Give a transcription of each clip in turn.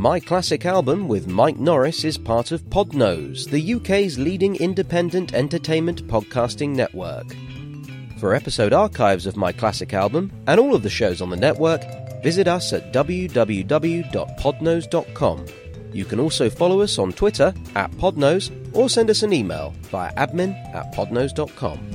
My Classic Album with Mike Norris is part of Podnose, the UK's leading independent entertainment podcasting network. For episode archives of My Classic Album and all of the shows on the network, visit us at www.podnose.com. You can also follow us on Twitter @Podnose or send us an email via admin@podnose.com.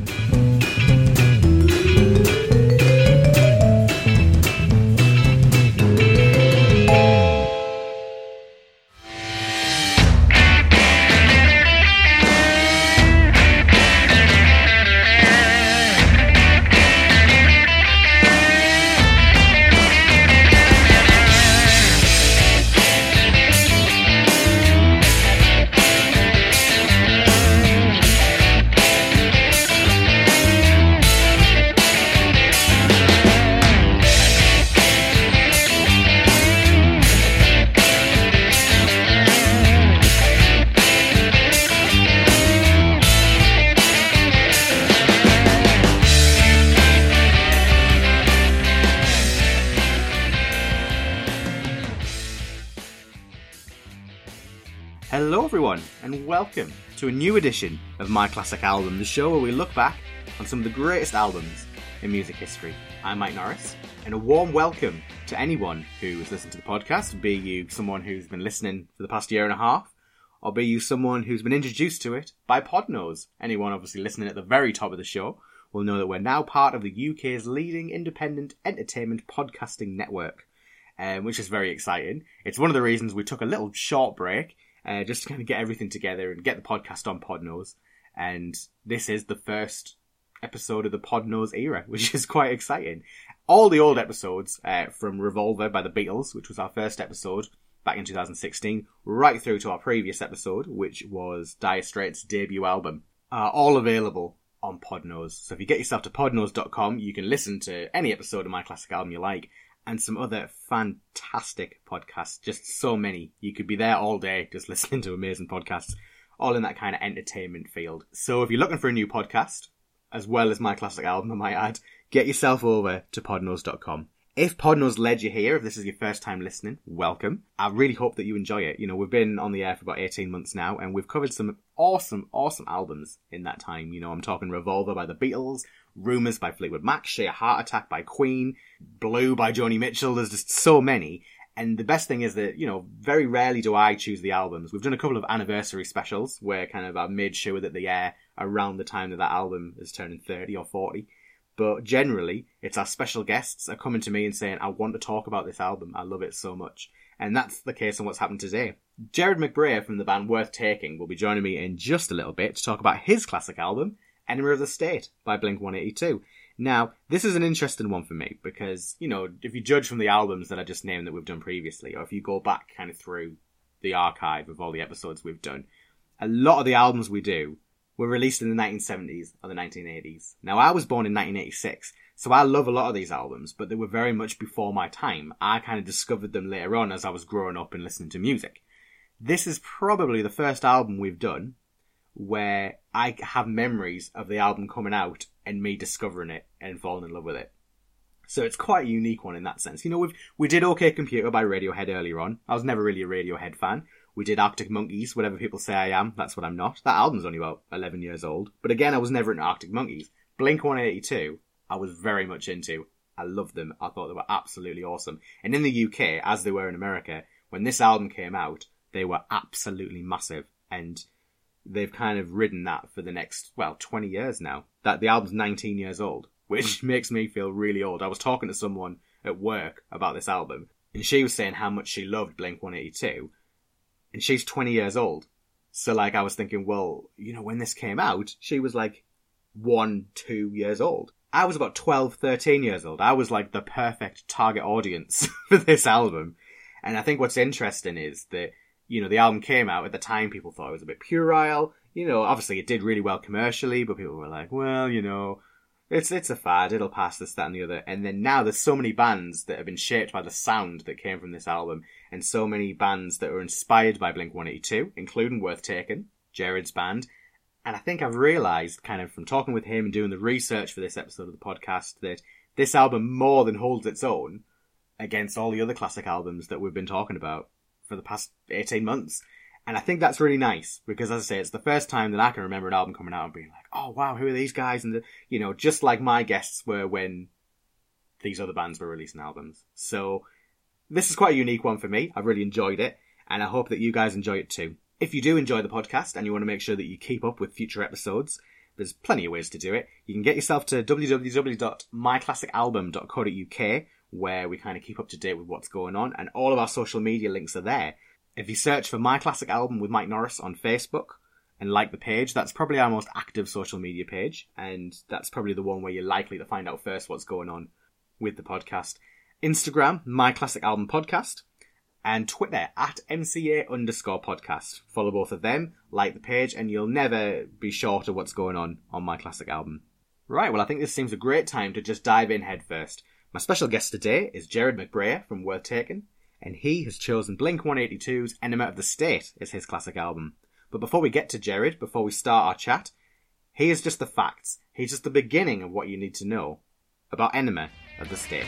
Hello everyone, and welcome to a new edition of My Classic Album, the show where we look back on some of the greatest albums in music history. I'm Mike Norris, and a warm welcome to anyone who has listened to the podcast, be you someone who's been listening for the past year and a half, or be you someone who's been introduced to it by Podnose. Anyone obviously listening at the very top of the show will know that we're now part of the UK's leading independent entertainment podcasting network, which is very exciting. It's one of the reasons we took a little short break, just to kind of get everything together and get the podcast on Podnose. And this is the first episode of the Podnose era, which is quite exciting. All the old episodes, from Revolver by the Beatles, which was our first episode back in 2016, right through to our previous episode, which was Dire Straits' debut album, are all available on Podnose. So if you get yourself to podnose.com, you can listen to any episode of My Classic Album you like, and some other fantastic podcasts. Just so many. You could be there all day just listening to amazing podcasts, all in that kind of entertainment field. So if you're looking for a new podcast, as well as My Classic Album, I might add, get yourself over to podnose.com. If Podnose led you here, if this is your first time listening, welcome. I really hope that you enjoy it. You know, we've been on the air for about 18 months now, and we've covered some awesome albums in that time. You know, I'm talking Revolver by the Beatles, Rumours by Fleetwood Mac, Sheer Heart Attack by Queen, Blue by Joni Mitchell. There's just so many. And the best thing is that, you know, very rarely do I choose the albums. We've done a couple of anniversary specials where kind of I've made sure that they air around the time that that album is turning 30 or 40. But generally, it's our special guests are coming to me and saying, I want to talk about this album. I love it so much. And that's the case on what's happened today. Jared McBrayer from the band Worth Taking will be joining me in just a little bit to talk about his classic album, Enema of the State by Blink-182. Now, this is an interesting one for me because, you know, if you judge from the albums that I just named that we've done previously, or if you go back kind of through the archive of all the episodes we've done, a lot of the albums we do were released in the 1970s or the 1980s. Now, I was born in 1986, so I love a lot of these albums, but they were very much before my time. I kind of discovered them later on as I was growing up and listening to music. This is probably the first album we've done where I have memories of the album coming out and me discovering it and falling in love with it. So it's quite a unique one in that sense. You know, we did OK Computer by Radiohead earlier on. I was never really a Radiohead fan. We did Arctic Monkeys, whatever people say I am, that's what I'm not. That album's only about 11 years old. But again, I was never into Arctic Monkeys. Blink-182, I was very much into. I loved them. I thought they were absolutely awesome. And in the UK, as they were in America, when this album came out, they were absolutely massive. And they've kind of ridden that for the next, 20 years now. That the album's 19 years old, which makes me feel really old. I was talking to someone at work about this album, and she was saying how much she loved Blink-182, and she's 20 years old. So, like, I was thinking, well, you know, when this came out, she was, 1-2 years old. I was about 12, 13 years old. I was, the perfect target audience for this album. And I think what's interesting is that, you know, the album came out at the time, people thought it was a bit puerile. You know, obviously it did really well commercially, but people were like, well, you know, it's a fad, it'll pass this, that and the other. And then now there's so many bands that have been shaped by the sound that came from this album, and so many bands that were inspired by Blink-182, including Worth Taking, Jared's band. And I think I've realised, kind of from talking with him and doing the research for this episode of the podcast, that this album more than holds its own against all the other classic albums that we've been talking about for the past 18 months. And I think that's really nice because, as I say, it's the first time that I can remember an album coming out and being like, oh, wow, who are these guys? And, just like my guests were when these other bands were releasing albums. So this is quite a unique one for me. I've really enjoyed it, and I hope that you guys enjoy it too. If you do enjoy the podcast and you want to make sure that you keep up with future episodes, there's plenty of ways to do it. You can get yourself to www.myclassicalbum.co.uk, where we kind of keep up to date with what's going on, and all of our social media links are there. If you search for My Classic Album with Mike Norris on Facebook and like the page, that's probably our most active social media page, and that's probably the one where you're likely to find out first what's going on with the podcast. Instagram, My Classic Album Podcast, and Twitter at MCA_podcast. Follow both of them, like the page, and you'll never be short of what's going on My Classic Album. Right, well, I think this seems a great time to just dive in head first. My special guest today is Jared McBrayer from Worth Taken, and he has chosen Blink-182's Enema of the State as his classic album. But before we get to Jared, before we start our chat, here's just the facts. Here's just the beginning of what you need to know about Enema of the State.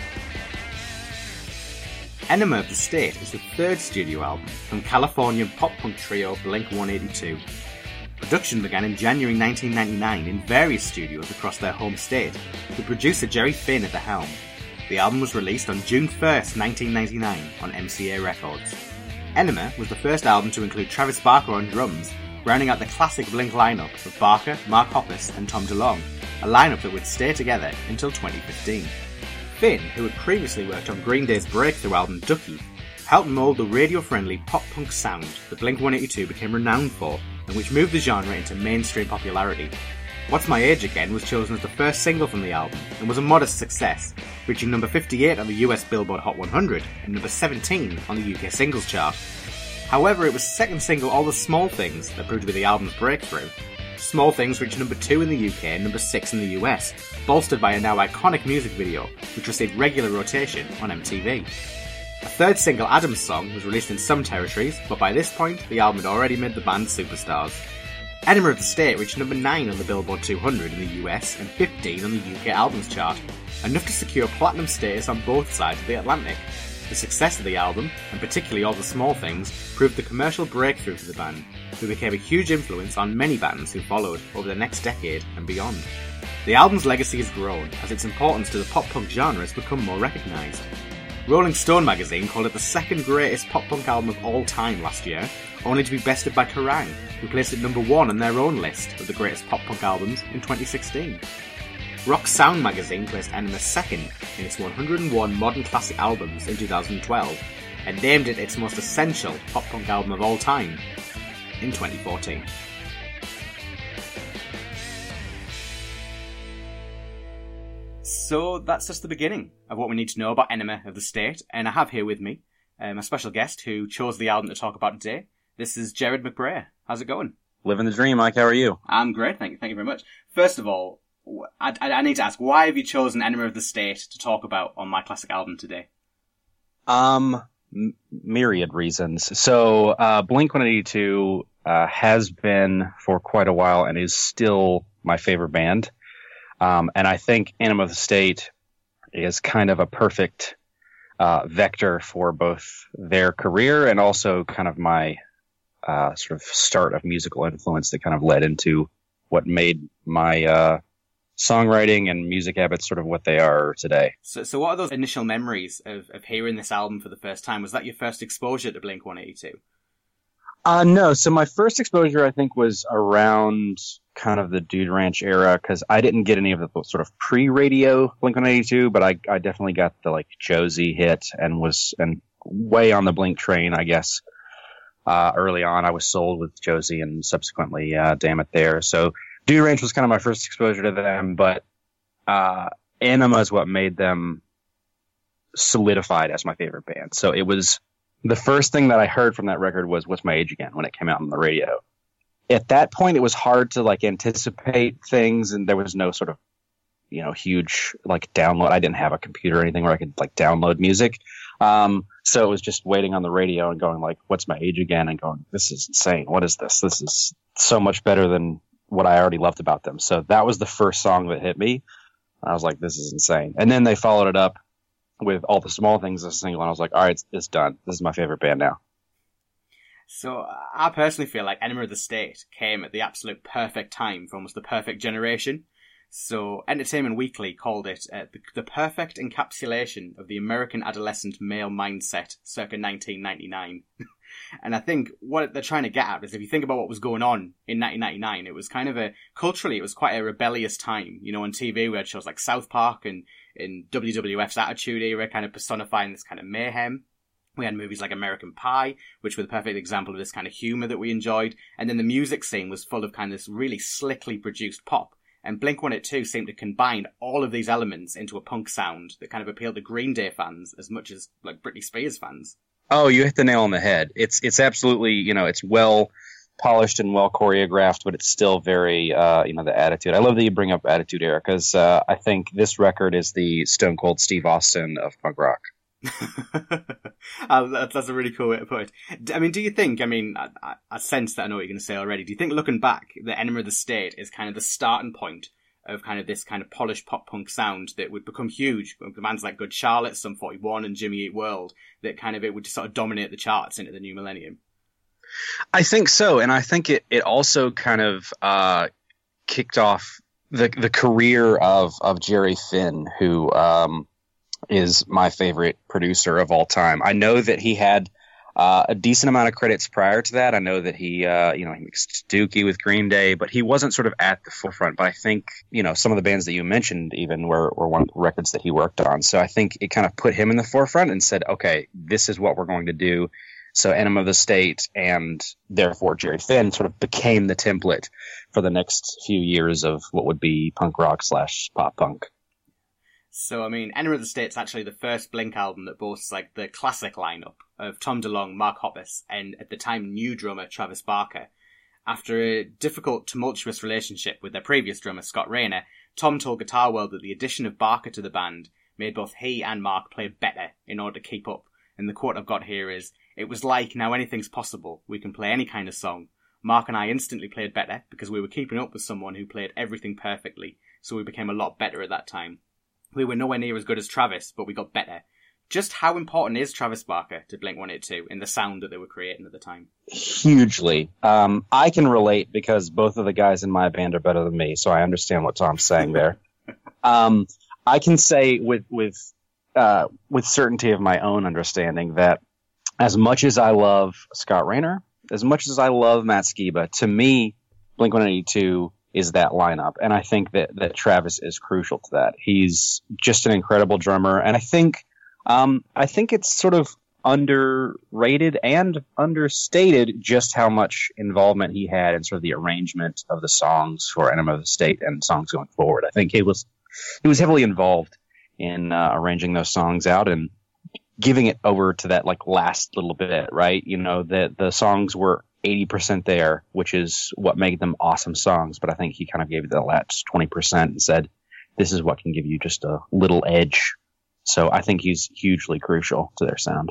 Enema of the State is the third studio album from Californian pop-punk trio Blink-182. Production began in January 1999 in various studios across their home state, with producer Jerry Finn at the helm. The album was released on June 1st, 1999 on MCA Records. Enema was the first album to include Travis Barker on drums, rounding out the classic Blink lineup of Barker, Mark Hoppus and Tom DeLonge, a lineup that would stay together until 2015. Finn, who had previously worked on Green Day's breakthrough album Ducky, helped mould the radio-friendly pop-punk sound that Blink-182 became renowned for, and which moved the genre into mainstream popularity. What's My Age Again was chosen as the first single from the album, and was a modest success, reaching number 58 on the US Billboard Hot 100 and number 17 on the UK singles chart. However, it was the second single, All the Small Things, that proved to be the album's breakthrough. Small Things reached number 2 in the UK and number 6 in the US, bolstered by a now iconic music video, which received regular rotation on MTV. A third single, Adam's Song, was released in some territories, but by this point, the album had already made the band superstars. Enema of the State reached number 9 on the Billboard 200 in the US and 15 on the UK albums chart, enough to secure platinum status on both sides of the Atlantic. The success of the album, and particularly All the Small Things, proved the commercial breakthrough for the band, who became a huge influence on many bands who followed over the next decade and beyond. The album's legacy has grown as its importance to the pop-punk genre has become more recognised. Rolling Stone magazine called it the second greatest pop-punk album of all time last year, only to be bested by Kerrang, who placed it number 1 on their own list of the greatest pop-punk albums in 2016. Rock Sound magazine placed Enema second in its 101 modern classic albums in 2012, and named it its most essential pop-punk album of all time in 2014. So that's just the beginning of what we need to know about Enema of the State, and I have here with me a special guest who chose the album to talk about today. This is Jared McBrayer. How's it going? Living the dream, Mike. How are you? I'm great, thank you. Thank you very much. First of all, I need to ask, why have you chosen Enema of the State to talk about on My Classic Album today? Myriad reasons. So, Blink-182 has been for quite a while and is still my favorite band. And I think Enema of the State is kind of a perfect vector for both their career and also kind of my sort of start of musical influence that kind of led into what made my songwriting and music habits sort of what they are today. So what are those initial memories of hearing this album for the first time? Was that your first exposure to Blink-182? No. So my first exposure, I think, was around kind of the Dude Ranch era, because I didn't get any of the sort of pre-radio Blink-182, but I definitely got the like Josie hit and was way on the Blink train, I guess. Early on, I was sold with Josie and subsequently Damn It There. So Dude Ranch was kind of my first exposure to them, but Enema is what made them solidified as my favorite band. So it was the first thing that I heard from that record was What's My Age Again when it came out on the radio. At that point, it was hard to like anticipate things, and there was no sort of, huge like download. I didn't have a computer or anything where I could like download music. So it was just waiting on the radio and going like, What's My Age Again? And going, this is insane. What is this? This is so much better than what I already loved about them. So that was the first song that hit me. I was like, this is insane. And then they followed it up with All the Small Things as a single, and I was like, all right, it's done. This is my favorite band now. So I personally feel like Enema of the State came at the absolute perfect time for almost the perfect generation. So Entertainment Weekly called it the perfect encapsulation of the American adolescent male mindset circa 1999. And I think what they're trying to get at is if you think about what was going on in 1999, it was kind of culturally, it was quite a rebellious time. You know, on TV we had shows like South Park and in WWF's Attitude Era kind of personifying this kind of mayhem. We had movies like American Pie, which were the perfect example of this kind of humour that we enjoyed. And then the music scene was full of kind of this really slickly produced pop. And Blink-182 seemed to combine all of these elements into a punk sound that kind of appealed to Green Day fans as much as like Britney Spears fans. Oh, you hit the nail on the head. It's absolutely, you know, it's well polished and well choreographed, but it's still very, the attitude. I love that you bring up Attitude Era because I think this record is the Stone Cold Steve Austin of punk rock. That's a really cool way to put it. I mean, do you think, I sense that I know what you're going to say already. Do you think looking back, the Enema of the State is kind of the starting point of kind of this kind of polished pop punk sound that would become huge with bands like Good Charlotte, Sum 41 and Jimmy Eat World, that kind of it would sort of dominate the charts into the new millennium? I think so, and I think it also kind of kicked off the career of Jerry Finn, who is my favorite producer of all time. I know that he had a decent amount of credits prior to that. I know that he mixed Dookie with Green Day, but he wasn't sort of at the forefront. But I think, some of the bands that you mentioned even were one of the records that he worked on. So I think it kind of put him in the forefront and said, okay, this is what we're going to do. So Enema of the State and therefore Jerry Finn sort of became the template for the next few years of what would be punk rock / pop punk. So, Enema of the State's actually the first Blink album that boasts, like, the classic lineup of Tom DeLonge, Mark Hoppus, and, at the time, new drummer Travis Barker. After a difficult, tumultuous relationship with their previous drummer, Scott Rayner, Tom told Guitar World that the addition of Barker to the band made both he and Mark play better in order to keep up. And the quote I've got here is, "It was like, now anything's possible. We can play any kind of song. Mark and I instantly played better because we were keeping up with someone who played everything perfectly, so we became a lot better at that time. We were nowhere near as good as Travis, but we got better." Just how important is Travis Barker to Blink-182 in the sound that they were creating at the time? Hugely. I can relate because both of the guys in my band are better than me, so I understand what Tom's saying there. I can say with certainty of my own understanding that as much as I love Scott Rayner, as much as I love Matt Skiba, to me, Blink-182 is that lineup. And I think that Travis is crucial to that. He's just an incredible drummer. And I think it's sort of underrated and understated just how much involvement he had in sort of the arrangement of the songs for Enema of the State and songs going forward. I think he was heavily involved in arranging those songs out and giving it over to that like last little bit, right? That the songs were 80% there, which is what made them awesome songs. But I think he kind of gave it the last 20% and said, this is what can give you just a little edge. So I think he's hugely crucial to their sound.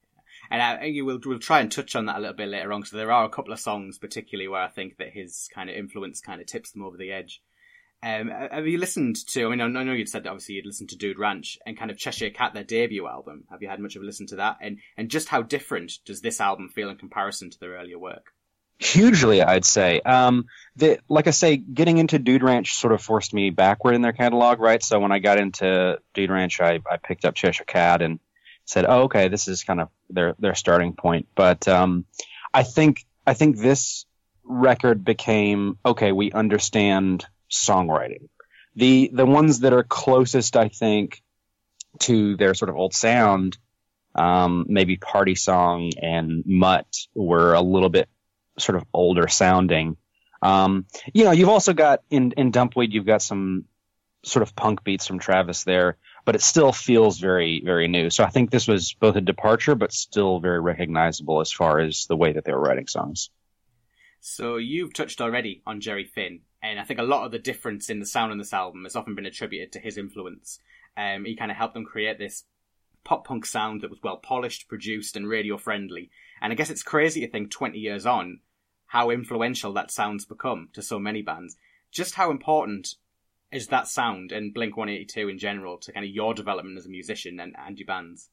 And we'll try and touch on that a little bit later on, because there are a couple of songs particularly where I think that his kind of influence kind of tips them over the edge. Have you listened to, I know you'd said that obviously you'd listened to Dude Ranch and kind of Cheshire Cat, their debut album. Have you had much of a listen to that? And just how different does this album feel in comparison to their earlier work? Hugely, I'd say. Like I say, getting into Dude Ranch sort of forced me backward in their catalog, right? So when I got into Dude Ranch, I picked up Cheshire Cat and said, oh, okay, this is kind of their starting point. But I think this record became, okay, we understand songwriting. The ones that are closest, I think, to their sort of old sound, maybe Party Song and Mutt were a little bit sort of older sounding. You've also got in Dumpweed, you've got some sort of punk beats from Travis there, but it still feels very, very new. So I think this was both a departure, but still very recognizable as far as the way that they were writing songs. So you've touched already on Jerry Finn, and I think a lot of the difference in the sound on this album has often been attributed to his influence. He kind of helped them create this pop-punk sound that was well polished, produced, and radio-friendly. And I guess it's crazy to think 20 years on how influential that sound's become to so many bands. Just how important is that sound and Blink-182 in general to kind of your development as a musician and your bands?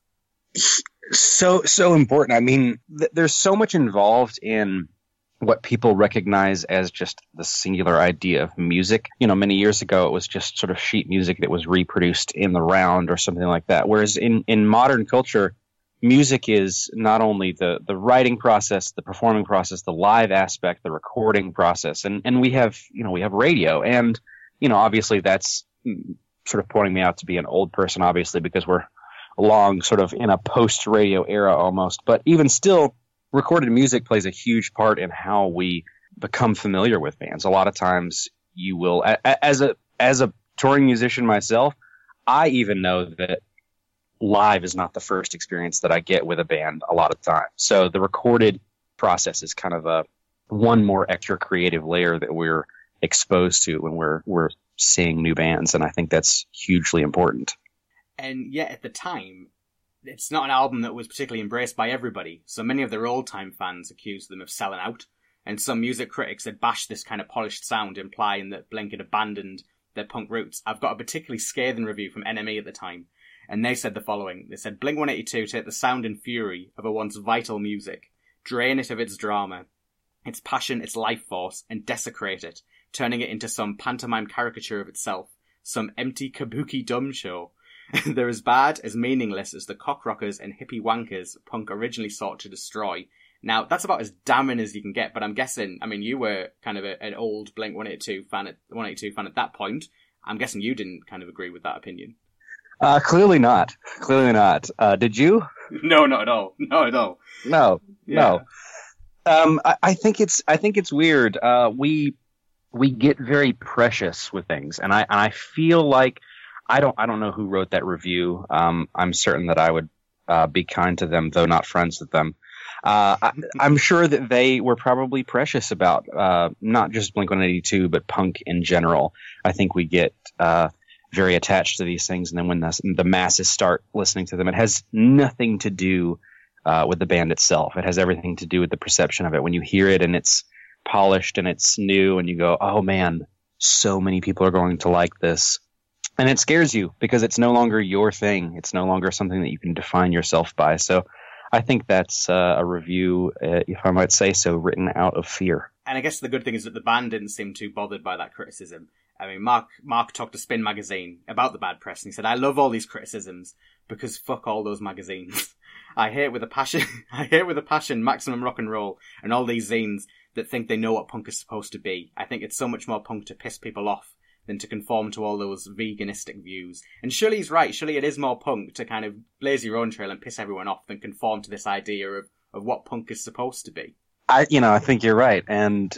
So important. I mean, there's so much involved in what people recognize as just the singular idea of music. You know, many years ago, it was just sort of sheet music that was reproduced in the round or something like that. Whereas in modern culture, music is not only the writing process, the performing process, the live aspect, the recording process. And we have radio. And, obviously that's sort of pointing me out to be an old person, obviously, because we're long sort of in a post-radio era almost. But even still, recorded music plays a huge part in how we become familiar with bands. A lot of times you will, as a touring musician myself, I even know that live is not the first experience that I get with a band a lot of times. So the recorded process is kind of one more extra creative layer that we're exposed to when we're seeing new bands. And I think that's hugely important. And yet at the time, it's not an album that was particularly embraced by everybody, so many of their old-time fans accused them of selling out, and some music critics had bashed this kind of polished sound, implying that Blink had abandoned their punk roots. I've got a particularly scathing review from NME at the time, and they said the following. They said, Blink-182 take the sound and fury of a once vital music, drain it of its drama, its passion, its life force, and desecrate it, turning it into some pantomime caricature of itself, some empty kabuki dumb show. They're as bad, as meaningless as the cock rockers and hippie wankers punk originally sought to destroy. Now, that's about as damning as you can get, but I'm guessing, you were kind of an old Blink-182 fan at that point. I'm guessing you didn't kind of agree with that opinion. Clearly not. Did you? No, not at all. Not at all. No. Yeah. No. I think it's weird. We get very precious with things, and I feel like I don't know who wrote that review. I'm certain that I would be kind to them, though not friends with them. I'm sure that they were probably precious about not just Blink-182, but punk in general. I think we get very attached to these things, and then when the masses start listening to them, it has nothing to do with the band itself. It has everything to do with the perception of it. When you hear it and it's polished and it's new, and you go, oh man, so many people are going to like this. And it scares you because it's no longer your thing. It's no longer something that you can define yourself by. So I think that's a review, if I might say so, written out of fear. And I guess the good thing is that the band didn't seem too bothered by that criticism. Mark talked to Spin magazine about the bad press, and he said, I love all these criticisms because fuck all those magazines. I hate with a passion Maximum Rock and Roll and all these zines that think they know what punk is supposed to be. I think it's so much more punk to piss people off than to conform to all those veganistic views. And surely he's right. Surely it is more punk to kind of blaze your own trail and piss everyone off than conform to this idea of what punk is supposed to be. I think you're right. And,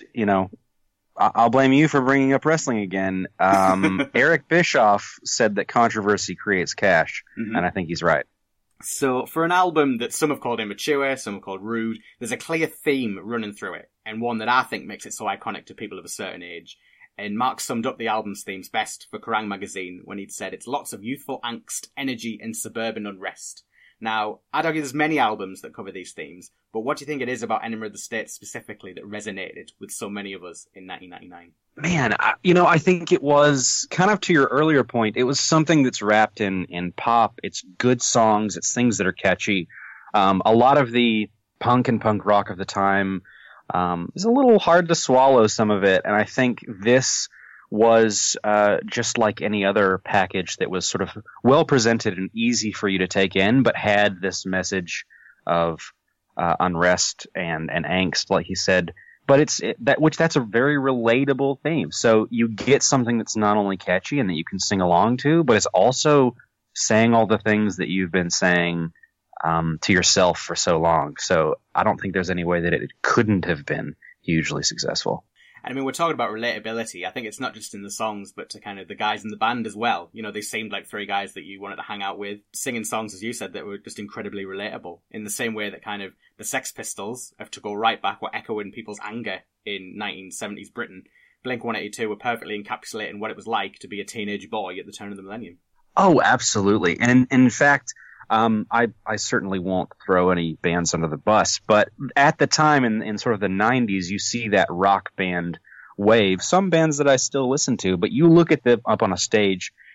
I'll blame you for bringing up wrestling again. Eric Bischoff said that controversy creates cash. Mm-hmm. And I think he's right. So for an album that some have called immature, some have called rude, there's a clear theme running through it. And one that I think makes it so iconic to people of a certain age. And Mark summed up the album's themes best for Kerrang! Magazine when he'd said it's lots of youthful angst, energy, and suburban unrest. Now, I'd argue there's many albums that cover these themes, but what do you think it is about Enema of the State specifically that resonated with so many of us in 1999? Man, I think it was kind of to your earlier point. It was something that's wrapped in pop. It's good songs. It's things that are catchy. A lot of the punk and punk rock of the time is a little hard to swallow, some of it. And I think this was just like any other package that was sort of well presented and easy for you to take in, but had this message of unrest and angst, like he said. But that's a very relatable theme. So you get something that's not only catchy and that you can sing along to, but it's also saying all the things that you've been saying to yourself for so long. So I don't think there's any way that it couldn't have been hugely successful. And we're talking about relatability. I think it's not just in the songs, but to kind of the guys in the band as well. They seemed like three guys that you wanted to hang out with, singing songs, as you said, that were just incredibly relatable. In the same way that kind of the Sex Pistols, to go right back, were echoing people's anger in 1970s Britain. Blink-182 were perfectly encapsulating what it was like to be a teenage boy at the turn of the millennium. Oh, absolutely. And in fact, I certainly won't throw any bands under the bus, but at the time in sort of the 90s, you see that rock band wave. Some bands that I still listen to, but you look at them up on a stage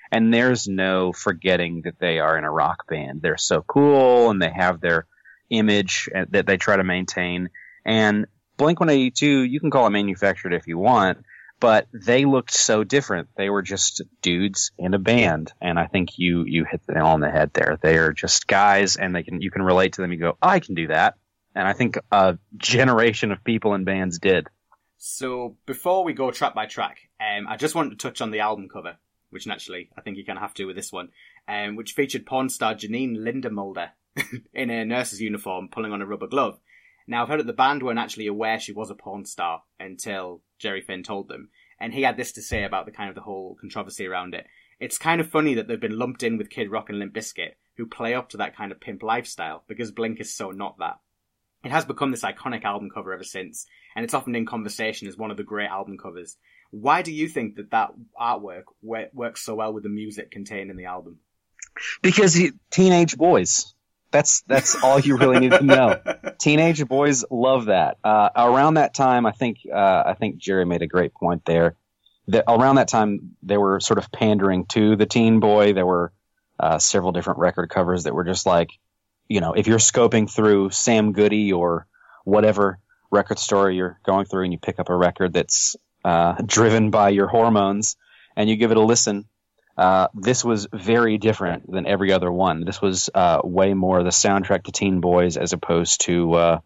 And there's no forgetting that they are in a rock band. They're so cool, and they have their image that they try to maintain. And Blink-182, you can call it manufactured if you want, but they looked so different. They were just dudes in a band, and I think you hit the nail on the head there. They are just guys, and you can relate to them. You go, I can do that. And I think a generation of people in bands did. So before we go track by track, I just wanted to touch on the album cover, which naturally I think you kind of have to with this one, which featured porn star Janine Lindemulder in a nurse's uniform pulling on a rubber glove. Now, I've heard that the band weren't actually aware she was a porn star until Jerry Finn told them, and he had this to say about the whole controversy around it. It's kind of funny that they've been lumped in with Kid Rock and Limp Bizkit, who play up to that kind of pimp lifestyle, because Blink is so not that. It has become this iconic album cover ever since, and it's often in conversation as one of the great album covers. Why do you think that artwork works so well with the music contained in the album? Because teenage boys. That's all you really need to know. Teenage boys love that. Around that time, I think Jerry made a great point there. Around that time, they were sort of pandering to the teen boy. There were several different record covers that were just like, if you're scoping through Sam Goody or whatever record store you're going through and you pick up a record that's driven by your hormones and you give it a listen, this was very different than every other one. This was way more the soundtrack to teen boys as opposed to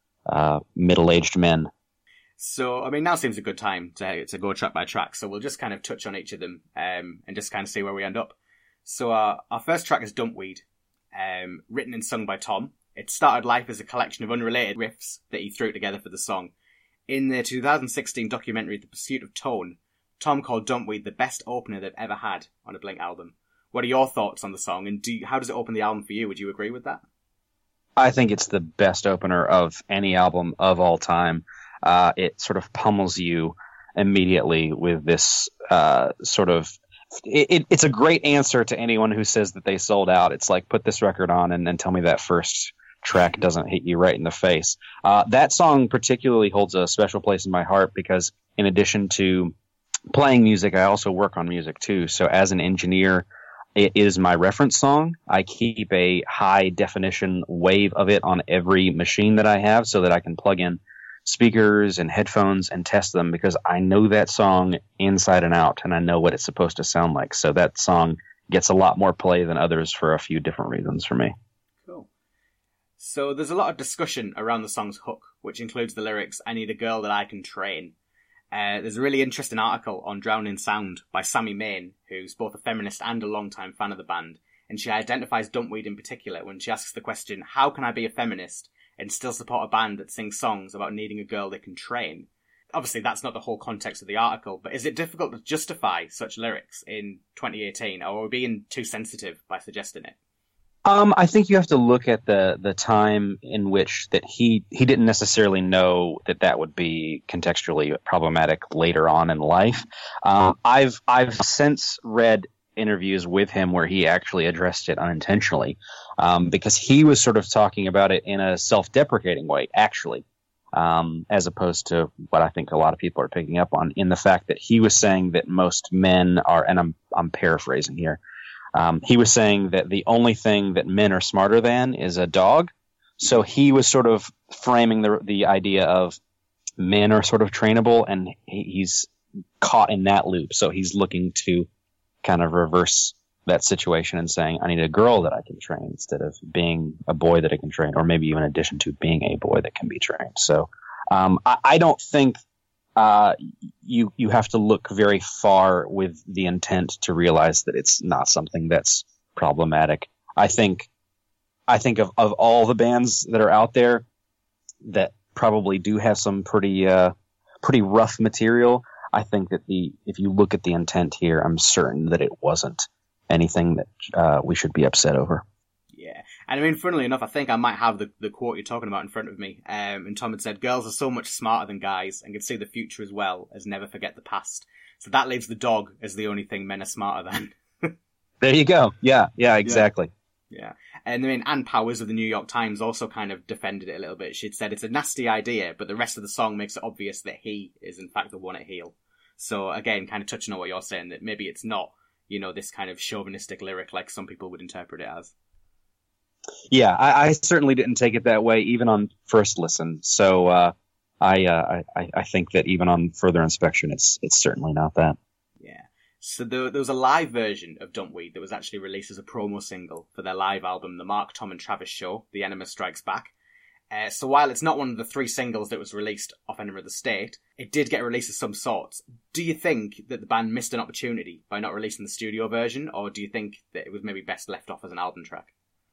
middle-aged men. So, now seems a good time to go track by track. So we'll just kind of touch on each of them and just kind of see where we end up. So our first track is Dumpweed, written and sung by Tom. It started life as a collection of unrelated riffs that he threw together for the song. In the 2016 documentary The Pursuit of Tone, Tom called Dumpweed the best opener they've ever had on a Blink album. What are your thoughts on the song, and how does it open the album for you? Would you agree with that? I think it's the best opener of any album of all time. It sort of pummels you immediately with this sort of... It's a great answer to anyone who says that they sold out. It's like, put this record on and then tell me that first track doesn't hit you right in the face. That song particularly holds a special place in my heart because in addition to playing music, I also work on music too. So as an engineer, it is my reference song. I keep a high definition wave of it on every machine that I have so that I can plug in speakers and headphones and test them because I know that song inside and out and I know what it's supposed to sound like. So that song gets a lot more play than others for a few different reasons for me. Cool. So there's a lot of discussion around the song's hook, which includes the lyrics, "I need a girl that I can train." There's a really interesting article on Drowning Sound by Sammy Main, who's both a feminist and a long-time fan of the band, and she identifies Dumpweed in particular when she asks the question, how can I be a feminist and still support a band that sings songs about needing a girl they can train? Obviously, that's not the whole context of the article, but is it difficult to justify such lyrics in 2018, or are we being too sensitive by suggesting it? I think you have to look at the time in which that he didn't necessarily know that would be contextually problematic later on in life. I've since read interviews with him where he actually addressed it unintentionally, because he was sort of talking about it in a self-deprecating way, actually, as opposed to what I think a lot of people are picking up on in the fact that he was saying that most men are, and I'm paraphrasing here. He was saying that the only thing that men are smarter than is a dog. So he was sort of framing the idea of men are sort of trainable, and he's caught in that loop. So he's looking to kind of reverse that situation and saying, I need a girl that I can train instead of being a boy that I can train, or maybe even in addition to being a boy that can be trained. So I don't think you have to look very far with the intent to realize that it's not something that's problematic. I think of all the bands that are out there that probably do have some pretty rough material. I think that if you look at the intent here, I'm certain that it wasn't anything that we should be upset over. Yeah. And I mean, funnily enough, I think I might have the quote you're talking about in front of me. And Tom had said, girls are so much smarter than guys and can see the future as well as never forget the past. So that leaves the dog as the only thing men are smarter than. There you go. Yeah, exactly. Yeah. And I mean, Ann Powers of the New York Times also kind of defended it a little bit. She'd said it's a nasty idea, but the rest of the song makes it obvious that he is in fact the one at heel. So again, kind of touching on what you're saying, that maybe it's not this kind of chauvinistic lyric like some people would interpret it as. Yeah, I certainly didn't take it that way, even on first listen. So I think that even on further inspection, it's certainly not that. Yeah. So there was a live version of Dumpweed that was actually released as a promo single for their live album, The Mark, Tom and Travis Show, The Enema Strikes Back. So while it's not one of the 3 singles that was released off Enema of the State, it did get a release of some sorts. Do you think that the band missed an opportunity by not releasing the studio version, or do you think that it was maybe best left off as an album track?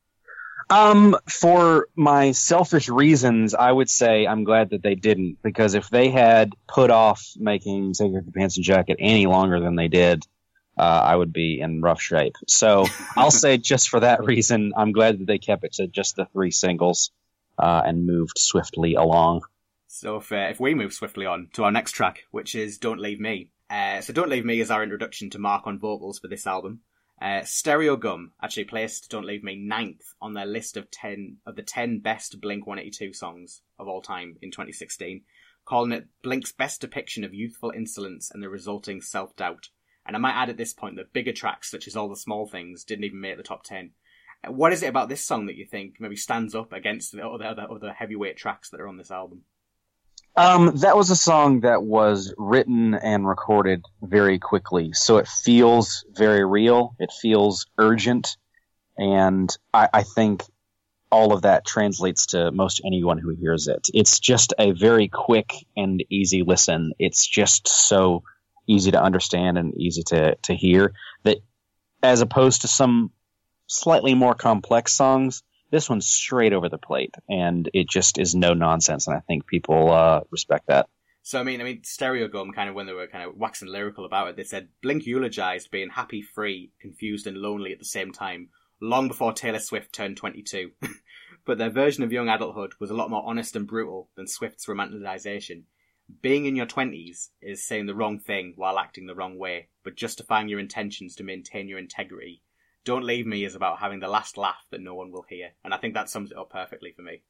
For my selfish reasons, I would say I'm glad that they didn't, because if they had put off making Take Off Your Pants and Jacket any longer than they did, I would be in rough shape. So I'll say just for that reason, I'm glad that they kept it to just the 3 singles, and moved swiftly along. So if we move swiftly on to our next track, which is Don't Leave Me. So Don't Leave Me is our introduction to Mark on vocals for this album. Stereo Gum actually placed Don't Leave Me 9th on their list of the 10 best Blink-182 songs of all time in 2016, calling it Blink's best depiction of youthful insolence and the resulting self-doubt. And I might add at this point that bigger tracks such as All the Small Things didn't even make the top 10. What is it about this song that you think maybe stands up against the other heavyweight tracks that are on this album? That was a song that was written and recorded very quickly, so it feels very real. It feels urgent, and I think all of that translates to most anyone who hears it. It's just a very quick and easy listen. It's just so easy to understand and easy to hear that, as opposed to some slightly more complex songs, this one's straight over the plate, and it just is no nonsense, and I think people respect that. So, I mean, Stereo Gum, kind of when they were kind of waxing lyrical about it, they said, Blink eulogized being happy, free, confused, and lonely at the same time, long before Taylor Swift turned 22. But their version of young adulthood was a lot more honest and brutal than Swift's romanticization. Being in your 20s is saying the wrong thing while acting the wrong way, but justifying your intentions to maintain your integrity. Don't Leave Me is about having the last laugh that no one will hear. And I think that sums it up perfectly for me.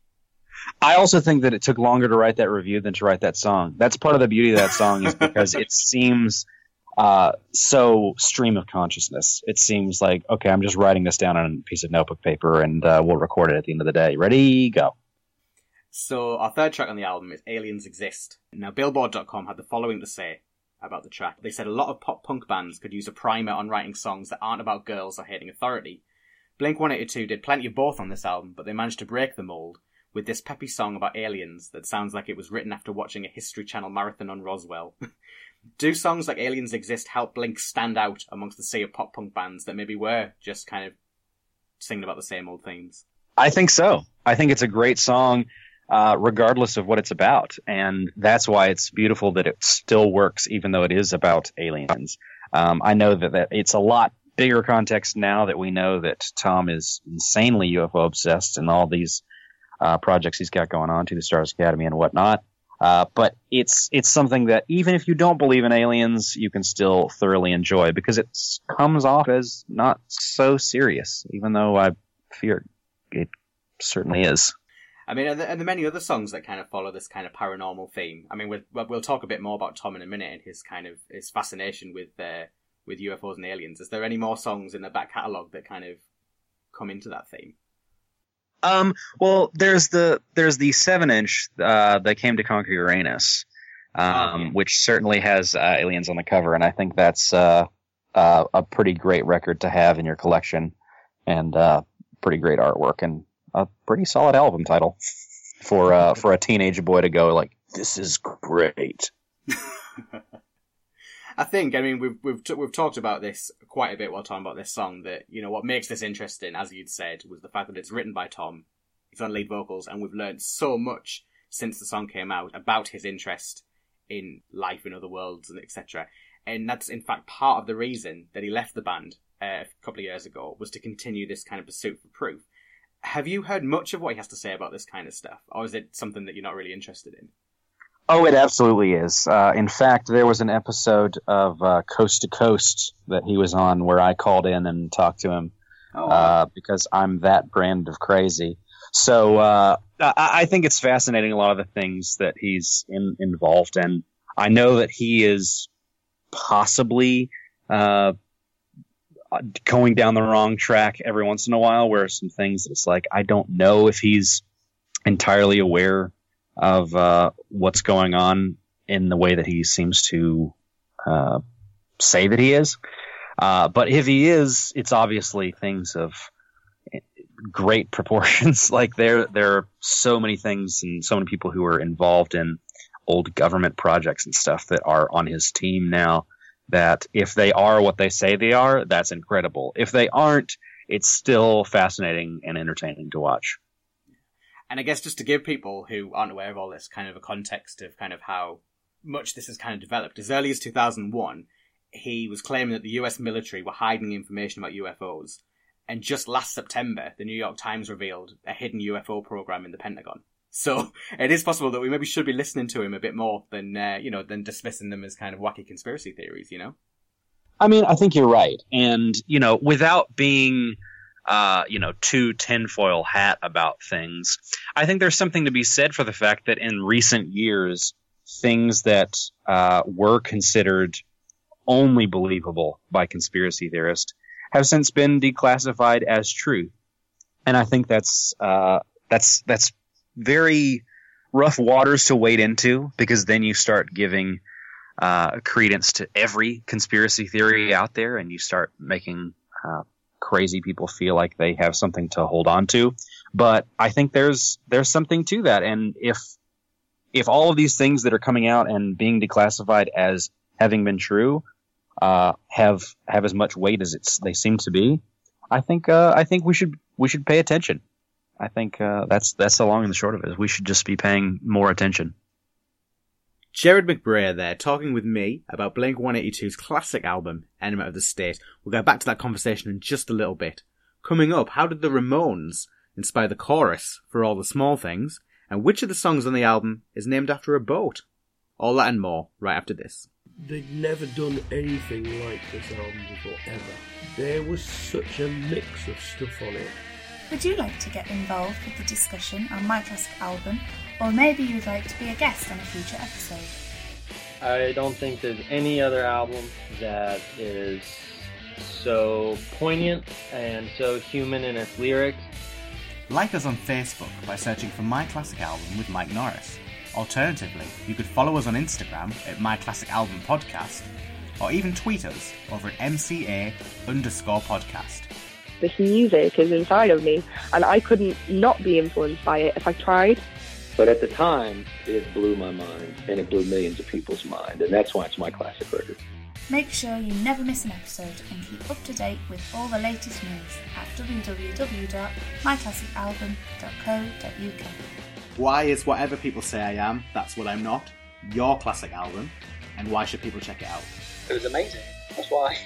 I also think that it took longer to write that review than to write that song. That's part of the beauty of that song, is because it seems so stream of consciousness. It seems like, okay, I'm just writing this down on a piece of notebook paper, and we'll record it at the end of the day. Ready, go. So our third track on the album is Aliens Exist. Now, Billboard.com had the following to say about the track. They said a lot of pop-punk bands could use a primer on writing songs that aren't about girls or hating authority. Blink-182 did plenty of both on this album, but they managed to break the mold with this peppy song about aliens that sounds like it was written after watching a History Channel marathon on Roswell. Do songs like Aliens Exist help Blink stand out amongst the sea of pop-punk bands that maybe were just kind of singing about the same old themes? I think so. I think it's a great song, regardless of what it's about. And that's why it's beautiful that it still works, even though it is about aliens. I know that it's a lot bigger context now that we know that Tom is insanely UFO obsessed and all these projects he's got going on, to the Stars Academy and whatnot. But it's something that even if you don't believe in aliens, you can still thoroughly enjoy, because it comes off as not so serious, even though I fear it certainly is. I mean, are there many other songs that kind of follow this kind of paranormal theme? I mean, we'll talk a bit more about Tom in a minute and his fascination with UFOs and aliens. Is there any more songs in the back catalogue that kind of come into that theme? Well, there's the 7-inch that came to conquer Uranus, which certainly has aliens on the cover, and I think that's a pretty great record to have in your collection, and pretty great artwork, and a pretty solid album title for a teenage boy to go like, this is great. I think, I mean, we've talked about this quite a bit while talking about this song, that, you know, what makes this interesting, as you'd said, was the fact that it's written by Tom, he's on lead vocals, and we've learned so much since the song came out about his interest in life in other worlds and etc. And that's, in fact, part of the reason that he left the band a couple of years ago, was to continue this kind of pursuit for proof. Have you heard much of what he has to say about this kind of stuff, or is it something that you're not really interested in? Oh, it absolutely is. In fact, there was an episode of Coast to Coast that he was on where I called in and talked to him because I'm that brand of crazy. So I think it's fascinating, a lot of the things that he's involved in. I know that he is possibly going down the wrong track every once in a while, where some things that it's like, I don't know if he's entirely aware of what's going on in the way that he seems to say that he is. But if he is, it's obviously things of great proportions. Like there are so many things and so many people who are involved in old government projects and stuff that are on his team now, that if they are what they say they are, that's incredible. If they aren't, it's still fascinating and entertaining to watch. And I guess just to give people who aren't aware of all this kind of a context of kind of how much this has kind of developed, as early as 2001, he was claiming that the US military were hiding information about UFOs. And just last September, the New York Times revealed a hidden UFO program in the Pentagon. So it is possible that we maybe should be listening to him a bit more than, than dismissing them as kind of wacky conspiracy theories, you know? I mean, I think you're right. And, without being, too tinfoil hat about things, I think there's something to be said for the fact that in recent years, things that were considered only believable by conspiracy theorists have since been declassified as truth. And I think that's very rough waters to wade into, because then you start giving credence to every conspiracy theory out there, and you start making crazy people feel like they have something to hold on to. But I think there's something to that. And if all of these things that are coming out and being declassified as having been true have as much weight as they seem to be, I think we should pay attention. I think that's the long and the short of it. Is we should just be paying more attention. Jared McBrayer there, talking with me about Blink-182's classic album, Enema of the State. We'll go back to that conversation in just a little bit. Coming up, how did the Ramones inspire the chorus for All the Small Things? And which of the songs on the album is named after a boat? All that and more, right after this. They'd never done anything like this album before, ever. There was such a mix of stuff on it. Would you like to get involved with the discussion on My Classic Album, or maybe you'd like to be a guest on a future episode? I don't think there's any other album that is so poignant and so human in its lyrics. Like us on Facebook by searching for My Classic Album with Mike Norris. Alternatively, you could follow us on Instagram at My Classic Album Podcast, or even tweet us over at MCA_podcast. This music is inside of me, and I couldn't not be influenced by it if I tried. But at the time, it blew my mind, and it blew millions of people's mind, and that's why it's my classic record. Make sure you never miss an episode and keep up to date with all the latest news at www.myclassicalbum.co.uk. Why is Whatever People Say I Am, That's What I'm Not, your classic album, and why should people check it out? It was amazing. That's why.